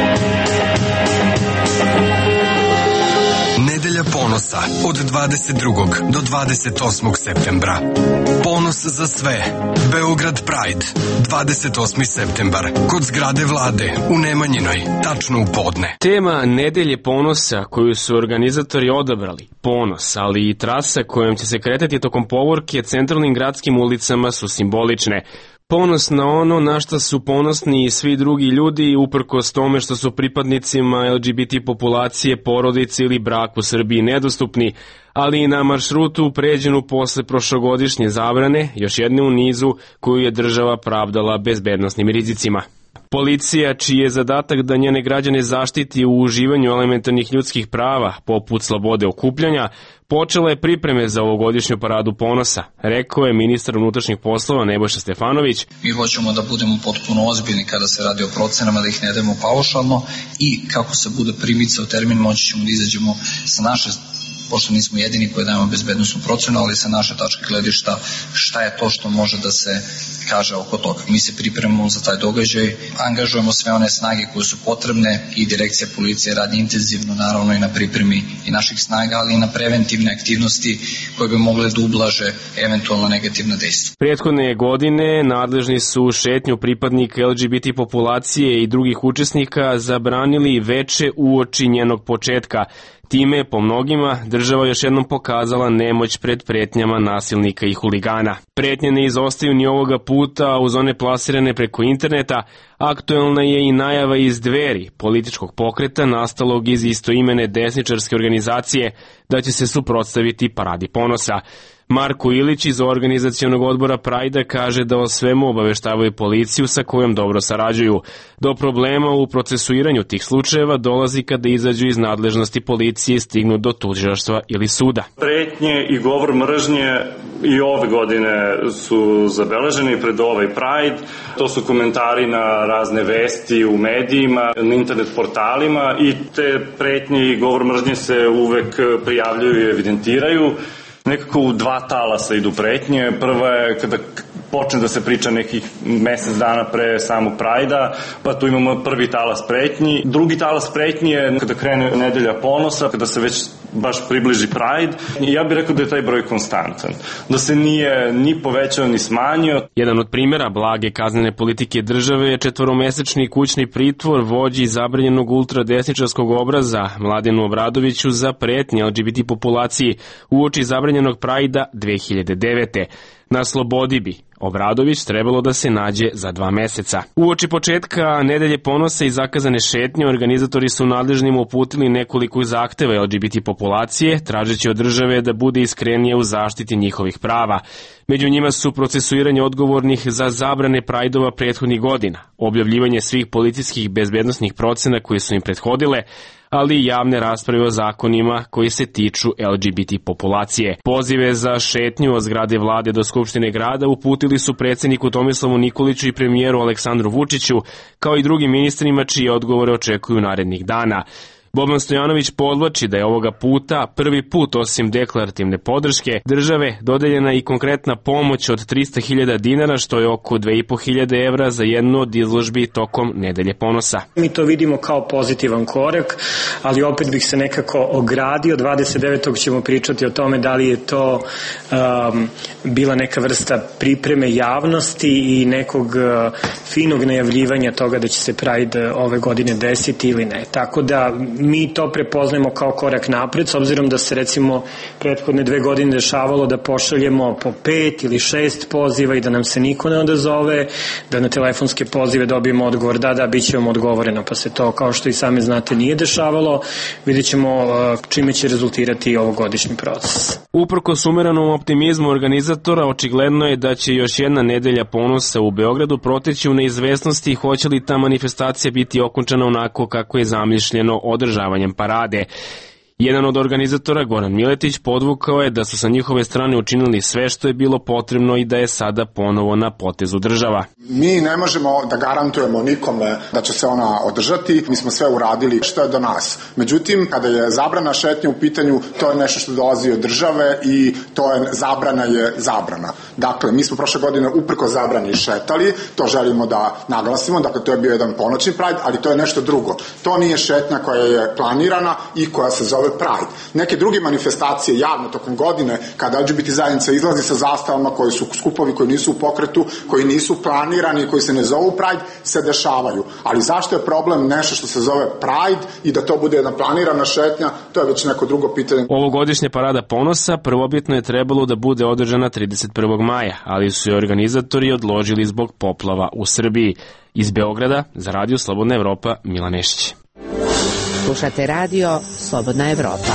Nedelja ponosa od dvadeset drugog do dvadeset osmog septembra. Ponos za sve. Beograd Pride. dvadeset osmi septembar. Kod zgrade Vlade u Nemanjinoj. Tačno u podne. Tema Nedelje ponosa koju su organizatori odabrali, ponos, ali i trasa kojom će se kretati tokom povorke centralnim gradskim ulicama su simbolične. Ponos na ono na što su ponosni i svi drugi ljudi, uprkos tome što su pripadnicima L G B T populacije, porodice ili brak u Srbiji nedostupni, ali i na maršrutu pređenu posle prošlogodišnje zabrane, još jedne u nizu koju je država pravdala bezbednosnim rizicima. Policija, čiji je zadatak da njene građane zaštiti u uživanju elementarnih ljudskih prava, poput slobode okupljanja, počela je pripreme za ovogodišnju paradu ponosa, rekao je ministar unutrašnjih poslova Nebojša Stefanović. Mi hoćemo da budemo potpuno ozbiljni kada se radi o procenama, da ih ne dajemo paušalno i kako se bude primicao termin, moći ćemo da izađemo sa naše, pošto nismo jedini koji dajemo bezbednosnu procenu, ali sa naše tačke gledišta šta je to što može da se kaže oko toga. Mi se pripremamo za taj događaj, angažujemo sve one snage koje su potrebne i direkcija policije radi intenzivno naravno i na pripremi i naših snaga, ali i na preventivne aktivnosti koje bi mogle da ublaže eventualno negativna dejstva. Prethodne godine nadležni su šetnju pripadnika L G B T populacije i drugih učesnika zabranili veče uoči njenog početka. Time je po mnogima država još jednom pokazala nemoć pred pretnjama nasilnika i huligana. Pretnje ne izostaju ni ovoga puta uz one plasirane preko interneta. Aktuelna je i najava iz Dveri, političkog pokreta nastalog iz istoimene desničarske organizacije, da će se suprotstaviti paradi ponosa. Marko Ilić iz organizacionog odbora Prajda kaže da o svemu obaveštavaju policiju sa kojom dobro sarađuju. Do problema u procesuiranju tih slučajeva dolazi kada izađu iz nadležnosti policije i stignu do tužilaštva ili suda. Pretnje i govor mržnje i ove godine su zabeleženi pred ovaj Pride. To su komentari na razne vesti u medijima, na internet portalima i te pretnje i govor mržnje se uvek prijavljuju i evidentiraju. Nekako u dva talasa idu pretnje. Prva je kada počne da se priča nekih mesec dana pre samog Prajda, pa tu imamo prvi talas pretnji. Drugi talas pretnji je kada krene nedelja ponosa, kada se već baš približi Pride. I ja bih rekao da je taj broj konstantan, da se nije ni povećao ni smanjio. Jedan od primjera blage kaznene politike države je četvoromesečni kućni pritvor vođi zabranjenog ultradesničarskog obraza Mladenu Obradoviću za pretnje L G B T populaciji uoči zabranjenog Prajda dve hiljade devete. Na slobodi bi Obradović trebalo da se nađe za dva meseca. Uoči početka nedelje ponosa i zakazane šetnje, organizatori su nadležnima uputili nekoliko zahteva L G B T populacije, tražeći od države da bude iskrenije u zaštiti njihovih prava. Među njima su procesuiranje odgovornih za zabrane Prajdova prethodnih godina, objavljivanje svih policijskih bezbednosnih procena koje su im prethodile, ali i javne rasprave o zakonima koji se tiču L G B T populacije. Pozive za šetnju od zgrade vlade do Skupštine grada uputili su predsjedniku Tomislavu Nikoliću i premijeru Aleksandru Vučiću, kao i drugim ministrima čije odgovore očekuju narednih dana. Boban Stojanović podvlači da je ovoga puta prvi put osim deklarativne podrške države dodeljena i konkretna pomoć od trista hiljada dinara, što je oko dve i po hiljade evra za jednu od izložbi tokom nedelje ponosa. Mi to vidimo kao pozitivan korak, ali opet bih se nekako ogradio. dvadeset devetog ćemo pričati o tome da li je to um, bila neka vrsta pripreme javnosti i nekog uh, finog najavljivanja toga da će se Pride ove godine desiti ili ne. Tako da mi to prepoznajemo kao korak napred, s obzirom da se recimo prethodne dve godine dešavalo da pošaljemo po pet ili šest poziva i da nam se niko ne odazove, da na telefonske pozive dobijemo odgovor da, da, bit će vam odgovoreno, pa se to, kao što i same znate, nije dešavalo. Vidjet ćemo čime će rezultirati ovogodišnji proces. Uprkos umeranom optimizmu organizatora, očigledno je da će još jedna nedelja ponosa u Beogradu proteći u neizvesnosti hoće li ta manifestacija biti okončana onako kako je zamišljeno održavanjem parade. Jedan od organizatora, Goran Miletić, podvukao je da su sa njihove strane učinili sve što je bilo potrebno i da je sada ponovo na potezu država. Mi ne možemo da garantujemo nikome da će se ona održati, mi smo sve uradili što je do nas. Međutim, kada je zabrana šetnje u pitanju, to je nešto što dolazi od države i to je zabrana je zabrana. Dakle, mi smo prošle godine uprko zabrani šetali, to želimo da naglasimo, dakle to je bio jedan ponoćni Pride, ali to je nešto drugo. To nije šetnja koja je planirana i koja se zove Pride. Neke druge manifestacije javno tokom godine, kada L G B T zajednica izlazi sa zastavama koji su skupovi koji nisu u pokretu, koji nisu planirani, koji se ne zovu Pride, se dešavaju. Ali zašto je problem nešto što se zove Pride i da to bude jedna planirana šetnja, to je već neko drugo pitanje. Ovogodišnja parada ponosa prvobitno je trebalo da bude održana trideset prvog maja, ali su je organizatori odložili zbog poplava u Srbiji. Iz Beograda, za Radio Slobodna Evropa, Milan Nešić. Slušate radio Slobodna Evropa.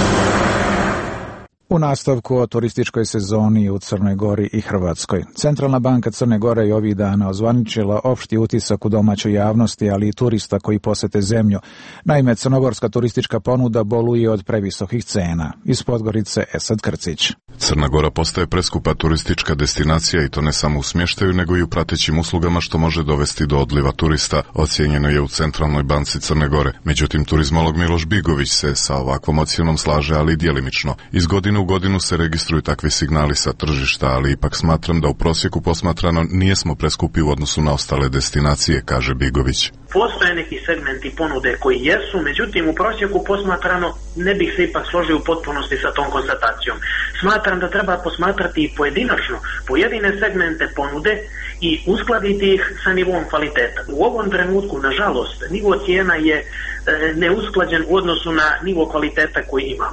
U nastavku o turističkoj sezoni u Crnoj Gori i Hrvatskoj. Centralna banka Crne Gore je ovih dana ozvaničila opšti utisak u domaćoj javnosti, ali i turista koji posete zemlju. Naime, crnogorska turistička ponuda boluje od previsokih cena. Iz Podgorice Esad Krcić. Crna Gora postaje preskupa turistička destinacija i to ne samo u smještaju, nego i u pratećim uslugama, što može dovesti do odliva turista, ocijenjeno je u Centralnoj banci Crne Gore. Međutim, turizmolog Miloš Bigović se sa ovakvom ocjenom slaže, ali i djelimično. Iz godine u godinu se registruju takvi signali sa tržišta, ali ipak smatram da u prosjeku posmatrano nijesmo preskupi u odnosu na ostale destinacije, kaže Bigović. Postoje neki segmenti ponude koji jesu, međutim u prosjeku posmatrano ne bih se ipak složio u potpunosti sa tom konstatacijom. Smatram da treba posmatrati i pojedinačno pojedine segmente ponude i uskladiti ih sa nivom kvaliteta. U ovom trenutku, nažalost, nivo cijena je e, neusklađen u odnosu na nivo kvaliteta koji imamo.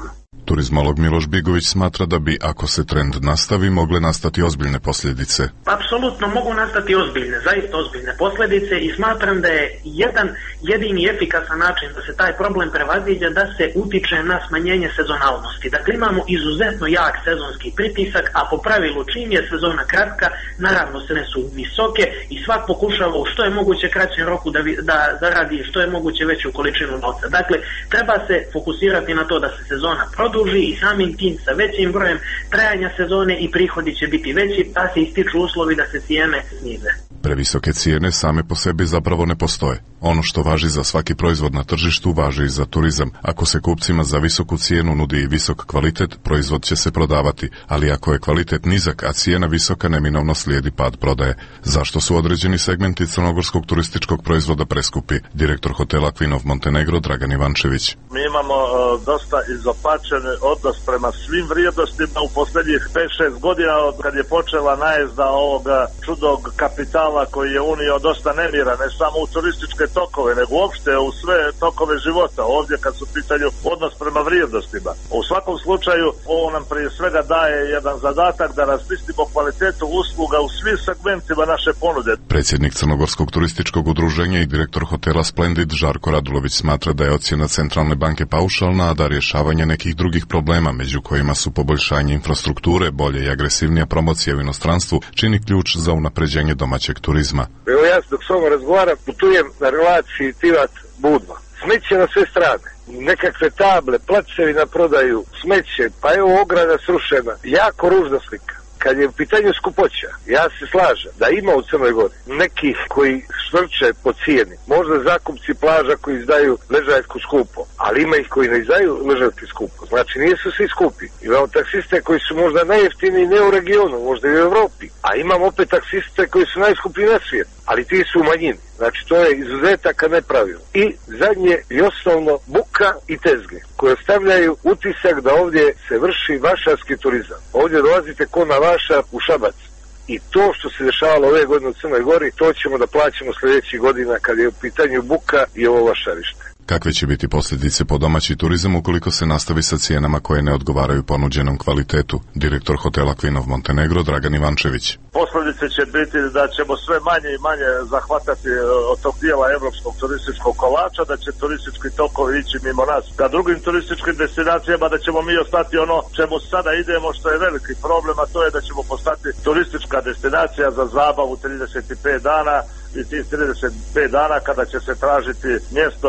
Turizmolog Miloš Bigović smatra da bi, ako se trend nastavi, mogle nastati ozbiljne posljedice. Apsolutno mogu nastati ozbiljne, zaista ozbiljne posljedice i smatram da je jedan jedini efikasan način da se taj problem prevaziđe da se utiče na smanjenje sezonalnosti. Dakle, imamo izuzetno jak sezonski pritisak, a po pravilu čim je sezona kratka, naravno cene su visoke i svak pokušava u što je moguće kraćem roku da, da zaradi što je moguće veću količinu novca. Dakle, treba se fokusirati na to da se sezona produži i samim tim sa većim brojem trajanja sezone i prihodi će biti veći, pa se ističu uslovi da se cijene snize. Previsoke cijene same po sebi zapravo ne postoje. Ono što važi za svaki proizvod na tržištu važi i za turizam. Ako se kupcima za visoku cijenu nudi i visok kvalitet, proizvod će se prodavati, ali ako je kvalitet nizak, a cijena visoka, neminovno slijedi pad prodaje. Zašto su određeni segmenti crnogorskog turističkog proizvoda preskupi? Direktor hotela Kvinov Montenegro Dragan Ivančević. Mi imamo uh, dosta izopačen odnos prema svim vrijednostima u posljednjih pet šest godina od kad je počela najezda ovoga čudog kapitala koji je unio dosta nemira, ne samo u turističke tokove, nego uopšte u sve tokove života. Ovdje kad su pitanju odnos prema vrijednostima. U svakom slučaju ovo nam prije svega daje jedan zadatak da razmislimo kvalitetu usluga u svim segmentima naše ponude. Predsjednik Crnogorskog turističkog udruženja i direktor hotela Splendid Žarko Radulović smatra da je ocjena Centralne banke paušalna, a da rješavanje nekih drugih problema, među kojima su poboljšanje infrastrukture, bolje i agresivnija promocija u inostranstvu, čini ključ za unapređenje domaćeg turizma. Evo ja dok s vama razgovaram, putujem na relaciji Tivat-Budva. Smeće na sve strane. Nekakve table, placevi na prodaju, smeće, pa evo ograda srušena. Jako ružna slika. Kad je u pitanju skupoća, ja se slažem da ima u Crnoj Gori nekih koji švrče po cijeni. Možda zakupci plaža koji izdaju ležaljku skupo, ali ima ih koji ne izdaju ležaljke skupo. Znači nisu svi skupi. Imamo taksiste koji su možda najjeftiniji ne u regionu, možda i u Evropi. A imamo opet taksiste koji su najskuplji na svijetu, ali ti su u manjini. Znači to je izuzetak, a ne pravilo. I zadnje i osnovno buka i tezge koje ostavljaju utisak da ovdje se vrši vašarski turizam. Ovdje dolazite ko na vašar u Šabac. I to što se dešavalo ove godine u Crnoj Gori, to ćemo da plaćamo sljedećih godina kad je u pitanju buka i ovo vašarište. Kakve će biti posljedice po domaći turizam ukoliko se nastavi sa cijenama koje ne odgovaraju ponuđenom kvalitetu? Direktor hotela Kvinov Montenegro Dragan Ivančević. Posljedice će biti da ćemo sve manje i manje zahvatati od tog dijela evropskog turističkog kolača, da će turistički tokovi ići mimo nas ka drugim turističkim destinacijama, da ćemo mi ostati ono čemu sada idemo, što je veliki problem, a to je da ćemo postati turistička destinacija za zabavu trideset pet dana i tih trideset pet dana kada će se tražiti mjesto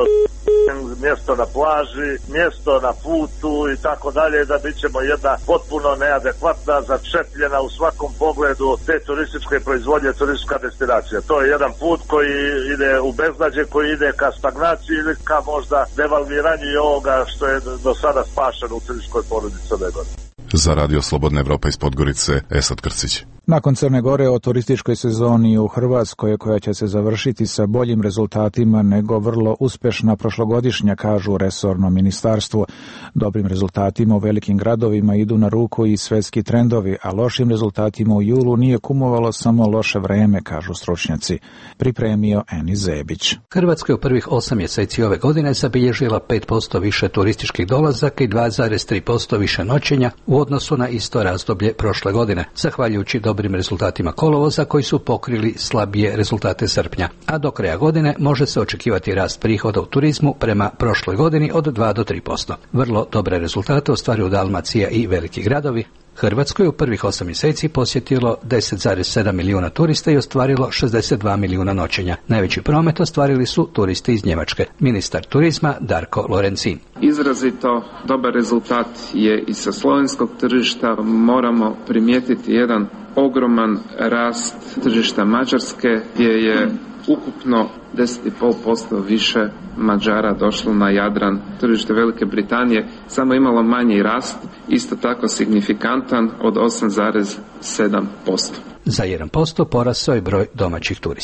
mjesto na plaži, mjesto na putu i tako dalje, da bit ćemo jedna potpuno neadekvatna, začepljena u svakom pogledu te turističke proizvodnje, turistička destinacija. To je jedan put koji ide u beznađe, koji ide ka stagnaciji ili ka možda devalviranju i ovoga što je do sada spašeno u turističkoj ponudi Crne Gore. Za Radio Slobodna Evropa iz Podgorice, Esad Krcić. Nakon Crne Gore o turističkoj sezoni u Hrvatskoj, koja će se završiti sa boljim rezultatima nego vrlo uspešna prošlogodišnja, kažu resorno ministarstvo. Dobrim rezultatima u velikim gradovima idu na ruku i svetski trendovi, a lošim rezultatima u julu nije kumovalo samo loše vreme, kažu stručnjaci. Pripremio Eni Zebić. Hrvatska je u prvih osam mjeseci ove godine zabilježila pet posto više turističkih dolazaka i dva zarez tri posto više noćenja u odnosu na isto razdoblje prošle godine, zahvaljujući dobrim rezultatima kolovoza koji su pokrili slabije rezultate srpnja. A do kraja godine može se očekivati rast prihoda u turizmu prema prošloj godini od dva do tri posto. Vrlo dobre rezultate ostvaruju Dalmacija i veliki gradovi. Hrvatskoj u prvih osam mjeseci posjetilo deset zarez sedam milijuna turista i ostvarilo šezdeset dva milijuna noćenja. Najveći promet ostvarili su turisti iz Njemačke. Ministar turizma Darko Lorencin. Izrazito dobar rezultat je i sa slovenskog tržišta. Moramo primijetiti jedan ogroman rast tržišta Mađarske, gdje je ukupno deset zarez pet posto više Mađara došlo na Jadran. Tržište Velike Britanije samo imalo manji rast, isto tako signifikantan od osam zarez sedam posto. Za jedan posto porastao je broj domaćih turista.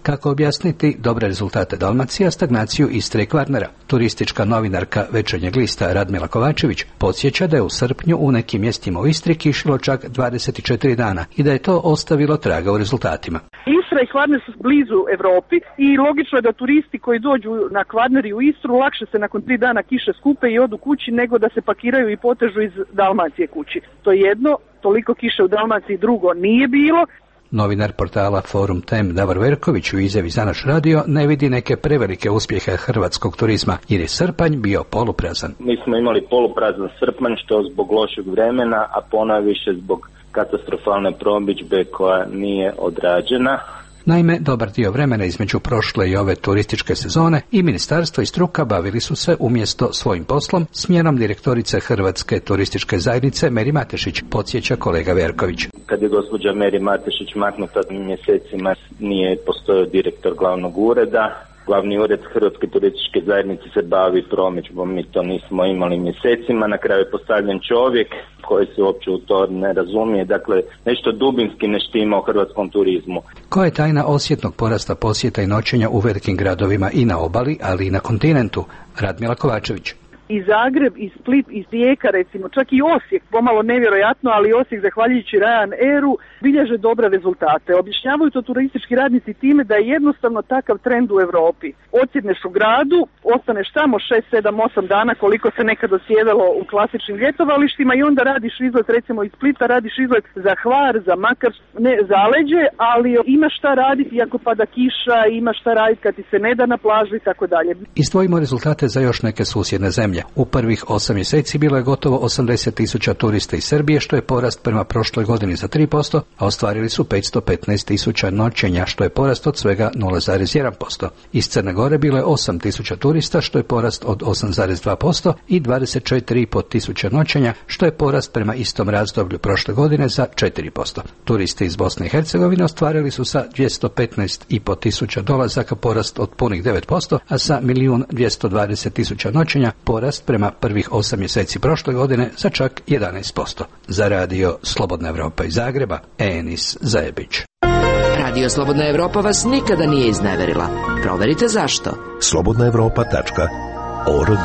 Kako objasniti dobre rezultate Dalmacije, a stagnaciju Istre i Kvarnera? Turistička novinarka Večernjeg lista Radmila Kovačević podsjeća da je u srpnju u nekim mjestima u Istri kišilo čak dvadeset četiri dana i da je to ostavilo traga u rezultatima. Istra i Kvarner su blizu Evropi i logično je da turisti koji dođu na Kvarner i u Istru lakše se nakon tri dana kiše skupe i odu kući nego da se pakiraju i potežu iz Dalmacije kući. To je jedno, toliko kiše u Dalmaciji drugo nije bilo. Novinar portala Forum Tem Davor Verković u izjavi za naš radio ne vidi neke prevelike uspjehe hrvatskog turizma jer je srpanj bio poluprazan. Mi smo imali poluprazan srpanj što zbog lošeg vremena, a ponajviše zbog katastrofalne promidžbe koja nije odrađena. Naime, dobar dio vremena između prošle i ove turističke sezone i ministarstvo i struka bavili su se umjesto svojim poslom smjenom direktorice Hrvatske turističke zajednice Meri Matešić, podsjeća kolega Verković. Kad je gospođa Meri Matešić maknuta mjesecima, nije postojao direktor glavnog ureda. Glavni ured Hrvatske turističke zajednice se bavi promidžbom, mi to nismo imali mjesecima, na kraju je postavljen čovjek koji se uopće u to ne razumije, dakle nešto dubinski ne štima u hrvatskom turizmu. Koja je tajna osjetnog porasta posjeta i noćenja u velikim gradovima i na obali, ali i na kontinentu? Radmila Kovačević. I Zagreb, i Split, i Rijeka, recimo, čak i Osijek, pomalo nevjerojatno, ali Osijek, zahvaljujući Ryanair-u, bilježe dobre rezultate. Objašnjavaju to turistički radnici time da je jednostavno takav trend u Europi. Odsjedneš u gradu, ostaneš samo šest, sedam, osam dana koliko se nekad osjedalo u klasičnim ljetovalištima i onda radiš izlet, recimo iz Splita, radiš izlet za Hvar, za Makar, ne zaleđe, ali imaš šta raditi iako pada kiša, imaš šta raditi kad ti se ne da na plažu i tako dalje. Izdvojimo rezultate za još neke susjedne zemlje. U prvih osam mjeseci bilo je gotovo osamdeset tisuća turista iz Srbije, što je porast prema prošloj godini za tri posto, a ostvarili su petsto petnaest tisuća noćenja, što je porast od svega nula zarez jedan posto. Iz Crne Gore bilo je osam tisuća turista, što je porast od osam zarez dva posto i dvadeset četiri i pol tisuća noćenja, što je porast prema istom razdoblju prošle godine za četiri posto. Turisti iz Bosne i Hercegovine ostvarili su sa dvjesto petnaest i pol tisuća dolazaka porast od punih devet posto, a sa milijun dvjesto dvadeset tisuća noćenja porast prema prvih osam mjeseci prošle godine za čak jedanaest posto. Za radio Slobodna Evropa iz Zagreba, Enis Zajebić. Radio Slobodna Evropa vas nikada nije izneverila. Proverite zašto. slobodna evropa tačka org.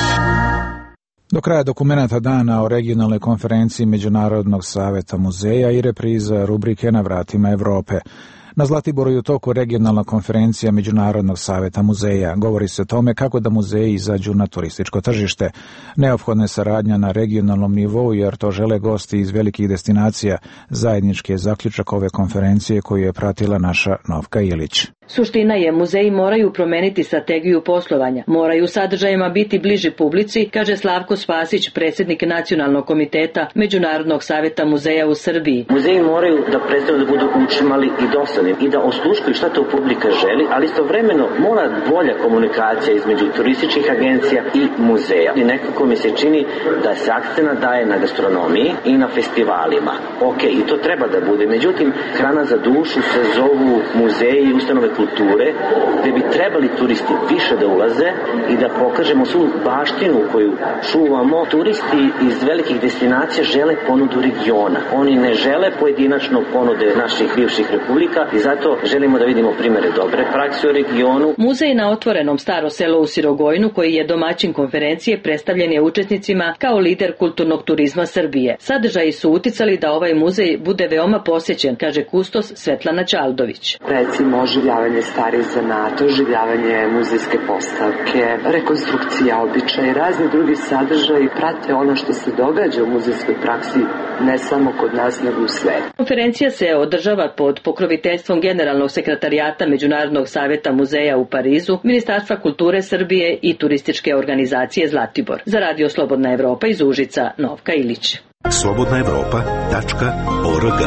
Do kraja dokumenata dana o regionalnoj konferenciji Međunarodnog saveta muzeja i repriza rubrike Na vratima Evrope. Na Zlatiboru je u toku regionalna konferencija Međunarodnog saveta muzeja. Govori se o tome kako da muzeji izađu na turističko tržište. Neophodna je saradnja na regionalnom nivou jer to žele gosti iz velikih destinacija. Zajednički je zaključak ove konferencije koju je pratila naša Novka Ilić. Suština je, muzeji moraju promeniti strategiju poslovanja, moraju sadržajima biti bliži publici, kaže Slavko Spasić, predsjednik Nacionalnog komiteta Međunarodnog saveta muzeja u Srbiji. Muzeji moraju da prestanu da budu učimali i dosadni i da osluškuju šta to publika želi, ali istovremeno mora bolja komunikacija između turističkih agencija i muzeja. I nekako mi se čini da se akcena daje na gastronomiji i na festivalima. Ok, i to treba da bude, međutim, hrana za dušu se zovu muzeji i ustanove kulture, gde bi trebali turisti više da ulaze i da pokažemo svu baštinu koju čuvamo. Turisti iz velikih destinacija žele ponudu regiona. Oni ne žele pojedinačno ponude naših bivših republika i zato želimo da vidimo primere dobre prakse u regionu. Muzej na otvorenom Staro selo u Sirogojnu, koji je domaćin konferencije, predstavljen je učesnicima kao lider kulturnog turizma Srbije. Sadržaji su uticali da ovaj muzej bude veoma posjećen, kaže kustos Svetlana Ćaldović. Recimo oživljavanje starih zanata, oživljavanje muzejske postavke, rekonstrukcija običaja i razni drugi sadržaji prate ono što se događa u muzejskoj praksi ne samo kod nas nego u svetu. Konferencija se održava pod pokroviteljstvom Generalnog sekretarijata Međunarodnog saveta muzeja u Parizu, Ministarstva kulture Srbije i turističke organizacije Zlatibor. Za radio Slobodna Evropa iz Užica, Novka Ilić. slobodna evropa tačka org.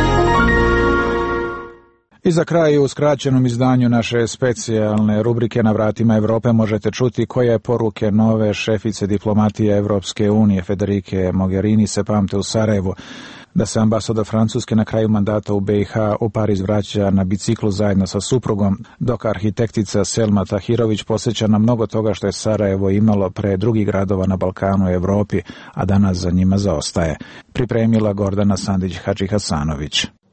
I za kraj u skraćenom izdanju naše specijalne rubrike Na vratima Evrope možete čuti koje poruke nove šefice diplomatije Evropske unije Federike Mogherini se pamte u Sarajevu. Da se ambasador Francuske na kraju mandata u be i ha u Pariz vraća na biciklu zajedno sa suprugom, dok arhitektica Selma Tahirović posjeća na mnogo toga što je Sarajevo imalo pre drugih gradova na Balkanu i Evropi, a danas za njima zaostaje. Pripremila Gordana Sandić Hadžihasanović.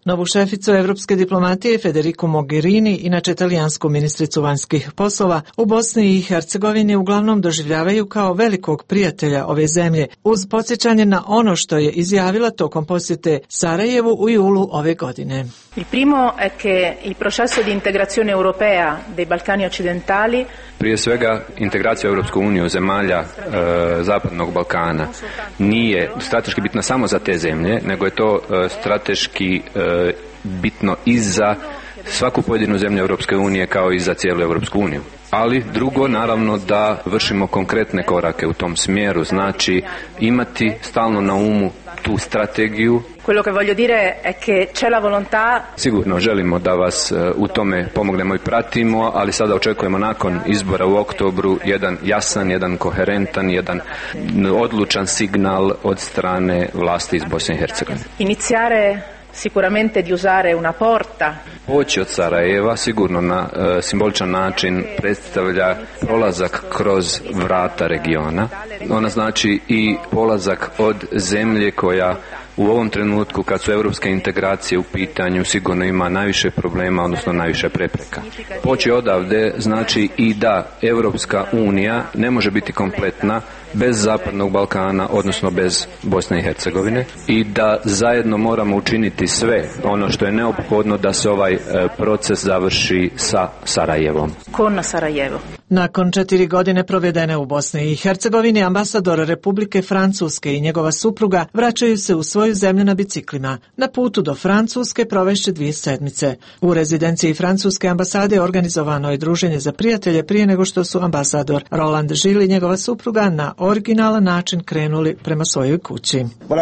Novu šeficu evropske diplomatije Federiku Mogherini, inače talijansku ministricu vanjskih poslova, u Bosni i Hercegovini uglavnom doživljavaju kao velikog prijatelja ove zemlje, uz podsjećanje na ono što je izjavila tokom posjete Sarajevu u julu ove godine. Il primo è che il processo di integrazione europea dei Balcani occidentali. Prije svega, integracija u Europsku uniju zemalja e, Zapadnog Balkana nije strateški bitna samo za te zemlje, nego je to e, strateški e, bitno i za svaku pojedinu zemlju Europske unije kao i za cijelu Europsku uniju. Ali drugo, naravno, da vršimo konkretne korake u tom smjeru, znači imati stalno na umu tu strategiju. Quello che voglio dire è che c'è la volontà. Sigurno želimo da vas u tome pomognemo i pratimo, ali sada očekujemo nakon izbora u oktobru jedan jasan, jedan koherentan, jedan odlučan signal od strane vlasti iz Bosne i Hercegovine. Iniziare sicuramente di usare una porta. Poći od Sarajeva sigurno na e, simboličan način predstavlja prolazak kroz vrata regiona. Ona znači i polazak od zemlje koja u ovom trenutku, kad su europske integracije u pitanju, sigurno ima najviše problema, odnosno najviše prepreka. Poći odavde znači i da Europska unija ne može biti kompletna bez Zapadnog Balkana, odnosno bez Bosne i Hercegovine, i da zajedno moramo učiniti sve ono što je neophodno da se ovaj proces završi sa Sarajevom. Con Sarajevo. Nakon četiri godine provedene u Bosni i Hercegovini, ambasador Republike Francuske i njegova supruga vraćaju se u svoju zemlju na biciklima. Na putu do Francuske provešće dvije sedmice. U rezidenciji francuske ambasade organizovano je druženje za prijatelje prije nego što su ambasador Roland Gilles i njegova supruga na originalan način krenuli prema svojoj kući.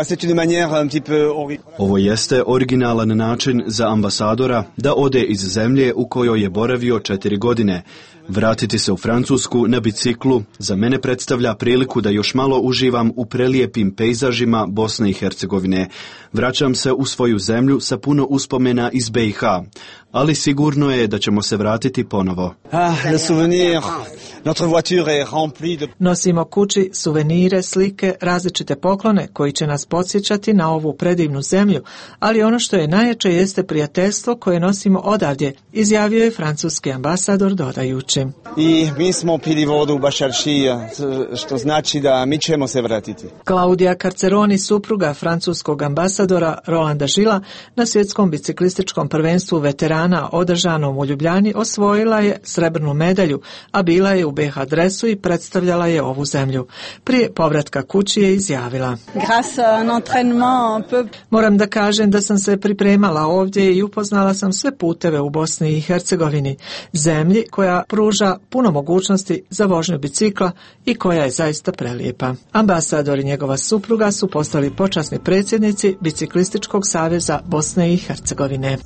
Ovo jeste originalan način za ambasadora da ode iz zemlje u kojoj je boravio četiri godine. Vratiti se u Francusku na biciklu za mene predstavlja priliku da još malo uživam u prelijepim pejzažima Bosne i Hercegovine. Vraćam se u svoju zemlju sa puno uspomena iz B i H, ali sigurno je da ćemo se vratiti ponovo. Ah, le souvenir. Notre voiture est remplie de... Nosimo kući suvenire, slike, različite poklone koji će nas podsjećati na ovu predivnu zemlju, ali ono što je najjače jeste prijateljstvo koje nosimo odavdje, izjavio je francuski ambasador dodajući. I mi smo pili vodu u Bašaršiji, što znači da mi ćemo se vratiti. Claudia Carceroni, supruga francuskog ambasadora Rolanda Gillesa, na svjetskom biciklističkom prvenstvu veterana održanom u Ljubljani osvojila je srebrnu medalju, a bila je u B H dresu i predstavljala je ovu zemlju. Prije povratka kući je izjavila: Moram da kažem da sam se pripremala ovdje i upoznala sam sve puteve u Bosni i Hercegovini, zemlji koja pruža puno mogućnosti za vožnju bicikla i koja je zaista prelijepa. Ambasador i njegova supruga su postali počasni predsjednici Biciklističkog saveza Bosne i Hercegovine.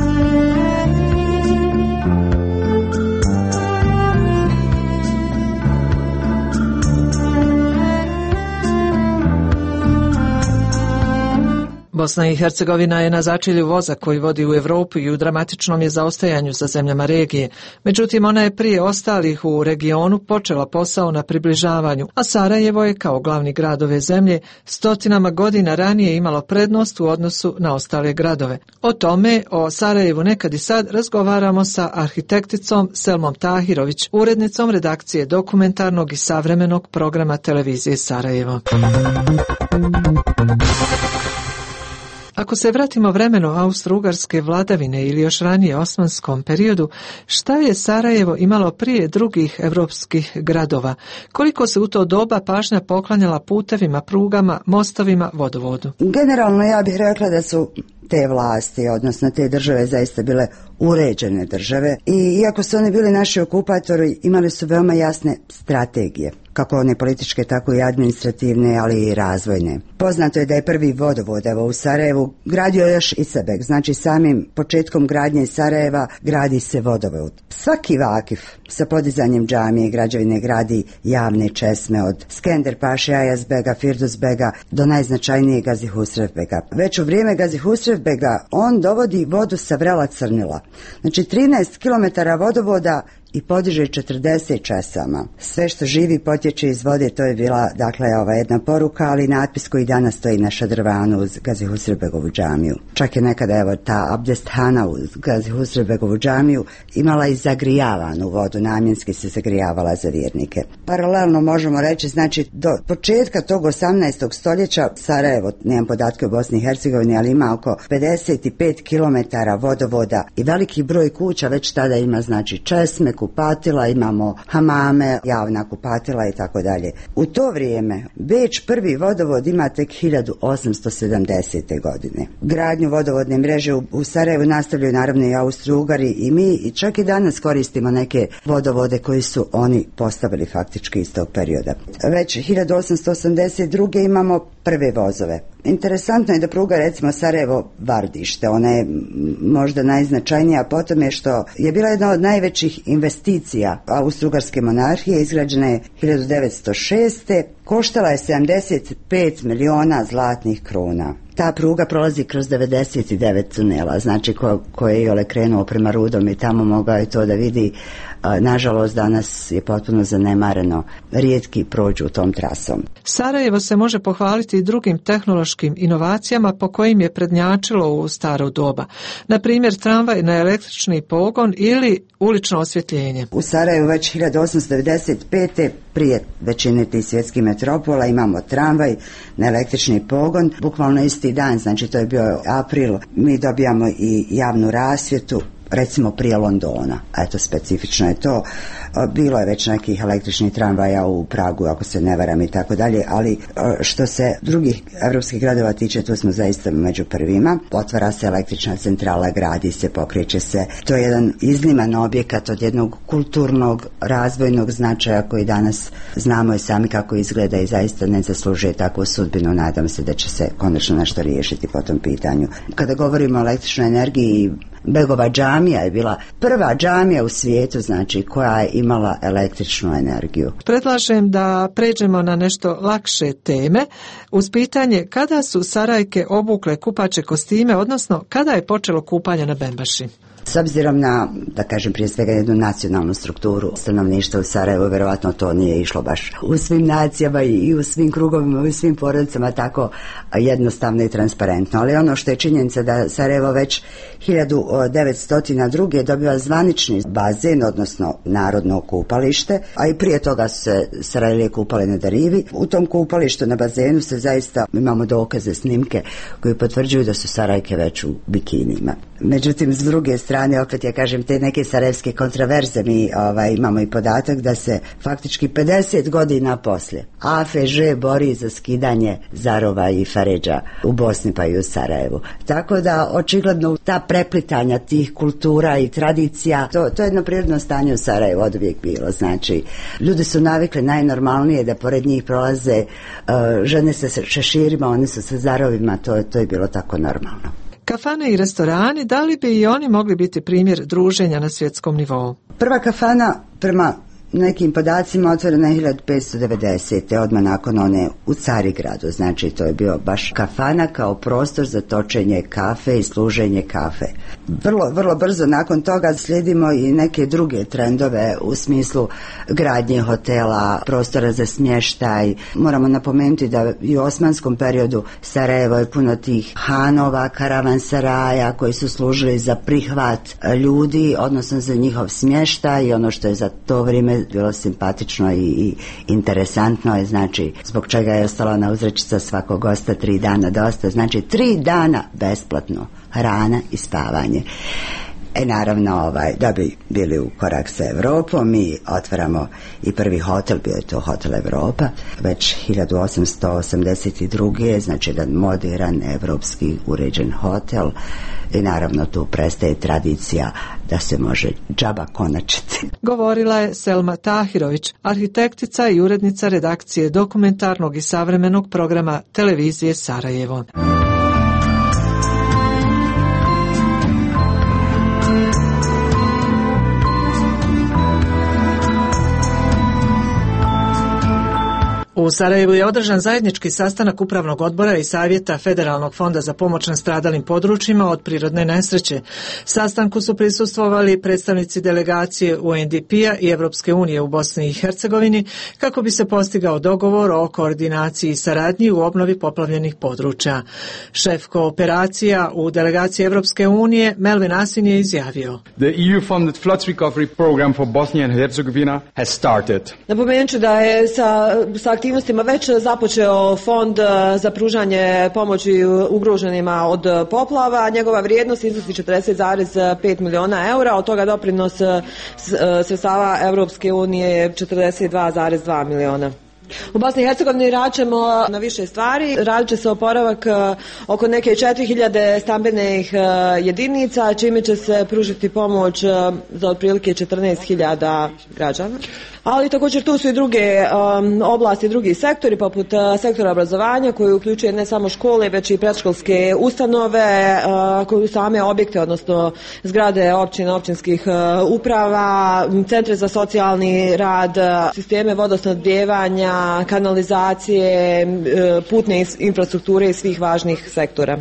Bosna i Hercegovina je na začelju voza koji vodi u Europu i u dramatičnom je zaostajanju za zemljama regije. Međutim, ona je prije ostalih u regionu počela posao na približavanju, a Sarajevo je kao glavni grad ove zemlje stotinama godina ranije imalo prednost u odnosu na ostale gradove. O tome, o Sarajevu nekad i sad, razgovaramo sa arhitekticom Selmom Tahirović, urednicom redakcije dokumentarnog i savremenog programa televizije Sarajevo. Ako se vratimo vremenu Austro-Ugarske vladavine ili još ranije osmanskom periodu, šta je Sarajevo imalo prije drugih evropskih gradova? Koliko se u to doba pažnja poklanjala putevima, prugama, mostovima, vodovodu? Generalno ja bih rekla da su te vlasti, odnosno te države zaista bile uređene države i iako su oni bili naši okupatori, imali su veoma jasne strategije, kako one političke, tako i administrativne, ali i razvojne. Poznato je da je prvi vodovod evo u Sarajevu gradio još Isabek, znači samim početkom gradnje Sarajeva gradi se vodovod. Svaki vakif sa podizanjem džamije i građevine gradi javne česme od Skender Paše Ajazbega, Firdusbega do najznačajnijeg Gazi Husrevbega. Već u vrijeme Gazi Husrevbega on dovodi vodu sa vrela Crnila. Znači trinaest kilometara vodovoda i podiže četrdeset česama. Sve što živi potječe iz vode, to je bila dakle ova jedna poruka, ali natpis koji danas stoji na šadrvanu uz Gazi Husrebegovu džamiju. Čak je nekada evo ta abdesthana uz Gazi Husrebegovu džamiju imala i zagrijavanu vodu, namjenski se zagrijavala za vjernike. Paralelno možemo reći, znači do početka tog osamnaestog stoljeća Sarajevo, nemam podatke o Bosni i Hercegovini, ali ima oko pedeset pet kilometara vodovoda i veliki broj kuća već tada ima znači česme, kupatila, imamo hamame, javna kupatila i tako dalje. U to vrijeme Beč prvi vodovod ima tek hiljadu osamsto sedamdesete. godine. Gradnju vodovodne mreže u, u Sarajevu nastavljaju naravno i Austro-Ugari i mi i čak i danas koristimo neke vodovode koji su oni postavili faktički iz tog perioda. Već hiljadu osamsto osamdeset druge. imamo prve vozove. Interesantno je da pruga recimo Sarajevo-Vardište, ona je možda najznačajnija po tome što je bila jedna od najvećih investicija Austro-Ugarske monarhije, izgrađena je hiljadu devetsto šeste. Koštala je sedamdeset pet miliona zlatnih kruna. Ta pruga prolazi kroz devedeset devet tunela, znači ko, ko je Jole krenuo prema Rudom i tamo mogao je to da vidi. Nažalost, danas je potpuno zanemareno. Rijetki prođu tom trasom. Sarajevo se može pohvaliti i drugim tehnološkim inovacijama po kojim je prednjačilo u staro doba. Na primjer, tramvaj na električni pogon ili ulično osvjetljenje. U Sarajevu već hiljadu osamsto devedeset pete. prije većine tih svjetskih metropola imamo tramvaj na električni pogon. Bukvalno isti dan, znači to je bio april, mi dobijamo i javnu rasvjetu, recimo prije Londona. Eto, specifično je to. Bilo je već nekih električnih tramvaja u Pragu, ako se ne varam i tako dalje, ali što se drugih evropskih gradova tiče, tu smo zaista među prvima. Otvara se električna centrala, gradi se, pokreće se. To je jedan izniman objekat od jednog kulturnog, razvojnog značaja koji danas znamo i sami kako izgleda i zaista ne zaslužuje takvu sudbinu. Nadam se da će se konačno nešto riješiti po tom pitanju. Kada govorimo o električnoj energiji, Begova džamija je bila prva džamija u svijetu, znači koja je imala električnu energiju. Predlažem da pređemo na nešto lakše teme uz pitanje kada su Sarajke obukle kupače kostime, odnosno kada je počelo kupanje na Bembaši. S obzirom na, da kažem prije svega, jednu nacionalnu strukturu stanovništva u Sarajevu, verovatno to nije išlo baš u svim nacijama i u svim krugovima, u svim porodicama tako jednostavno i transparentno. Ali ono što je činjenica da Sarajevo već hiljadu devetsto druge. dobiva zvanični bazen, odnosno narodno kupalište, a i prije toga su se Sarajlije kupale na Darivi. U tom kupalištu na bazenu se zaista imamo dokaze, snimke koji potvrđuju da su Sarajke već u bikinima. Međutim, s druge strane, opet ja kažem, te neke sarajevske kontraverze, mi ovaj, imamo i podatak da se faktički pedeset godina poslije A F Ž bori za skidanje zarova i faređa u Bosni pa i u Sarajevu. Tako da, očigledno, ta preplitanja tih kultura i tradicija, to, to je jedno prirodno stanje u Sarajevu od uvijek bilo. Znači, ljudi su navikli najnormalnije da pored njih prolaze uh, žene sa šeširima, oni su sa zarovima, to, to je bilo tako normalno. Kafane i restorani, da li bi i oni mogli biti primjer druženja na svjetskom nivou? Prva kafana prema nekim podacima otvorena je hiljadu petsto devedesete. odmah nakon one u Carigradu, znači to je bio baš kafana kao prostor za točenje kafe i služenje kafe. Vrlo, vrlo brzo nakon toga slijedimo i neke druge trendove u smislu gradnje hotela, prostora za smještaj. Moramo napomenuti da i u osmanskom periodu Sarajevo je puno tih hanova, karavansaraja koji su služili za prihvat ljudi, odnosno za njihov smještaj, i ono što je za to vrijeme bilo simpatično i, i interesantno je, znači zbog čega je ostala na uzrečica svakog gosta tri dana dosta, znači tri dana besplatno, hrana i spavanje. E naravno, ovaj, da bi bili u korak sa Evropom, mi otvaramo i prvi hotel, bio je to Hotel Evropa, već hiljadu osamsto osamdeset druge. znači jedan modern, evropski uređen hotel, i naravno tu prestaje tradicija da se može džaba konačiti. Govorila je Selma Tahirović, arhitektica i urednica redakcije dokumentarnog i savremenog programa televizije Sarajevo. U U Sarajevu je održan zajednički sastanak Upravnog odbora i Savjeta Federalnog fonda za pomoć nastradalim područjima od prirodne nesreće. Sastanku su prisustvovali predstavnici delegacije U N D P-a i Evropske unije u Bosni i Hercegovini kako bi se postigao dogovor o koordinaciji i saradnji u obnovi poplavljenih područja. Šef kooperacija u delegaciji Evropske unije Melvin Asin je izjavio: The E U-funded floods recovery program for Bosnia and Herzegovina has started. Napomenut ću da je sa, sa aktivnostima već započeo fond za pružanje pomoći ugroženima od poplava. Njegova vrijednost iznosi četrdeset zarez pet miliona eura, od toga doprinos sredstava Evropske unije je četrdeset dva zarez dva miliona. U Bosni i Hercegovini radit ćemo na više stvari. Radit će se oporavak oko neke četiri hiljade stambenih jedinica, čime će se pružiti pomoć za otprilike četrnaest hiljada građana. Ali također tu su i druge um, oblasti, drugi sektori, poput uh, sektora obrazovanja koji uključuje ne samo škole, već i predškolske ustanove, uh, koji same objekte, odnosno zgrade općina, općinskih uh, uprava, centre za socijalni rad, sisteme vodosnabdijevanja, kanalizacije, uh, putne infrastrukture i svih važnih sektora.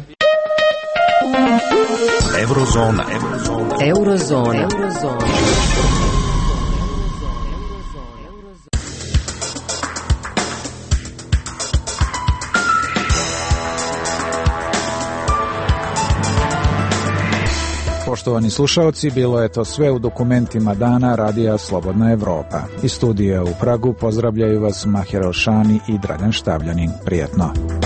Eurozona. Eurozona. Eurozona. Eurozona. Poštovani slušaoci, bilo je to sve u dokumentima dana Radija Slobodna Evropa. Iz studija u Pragu pozdravljaju vas Mahir Elšani i Dragan Štavljanin. Prijetno.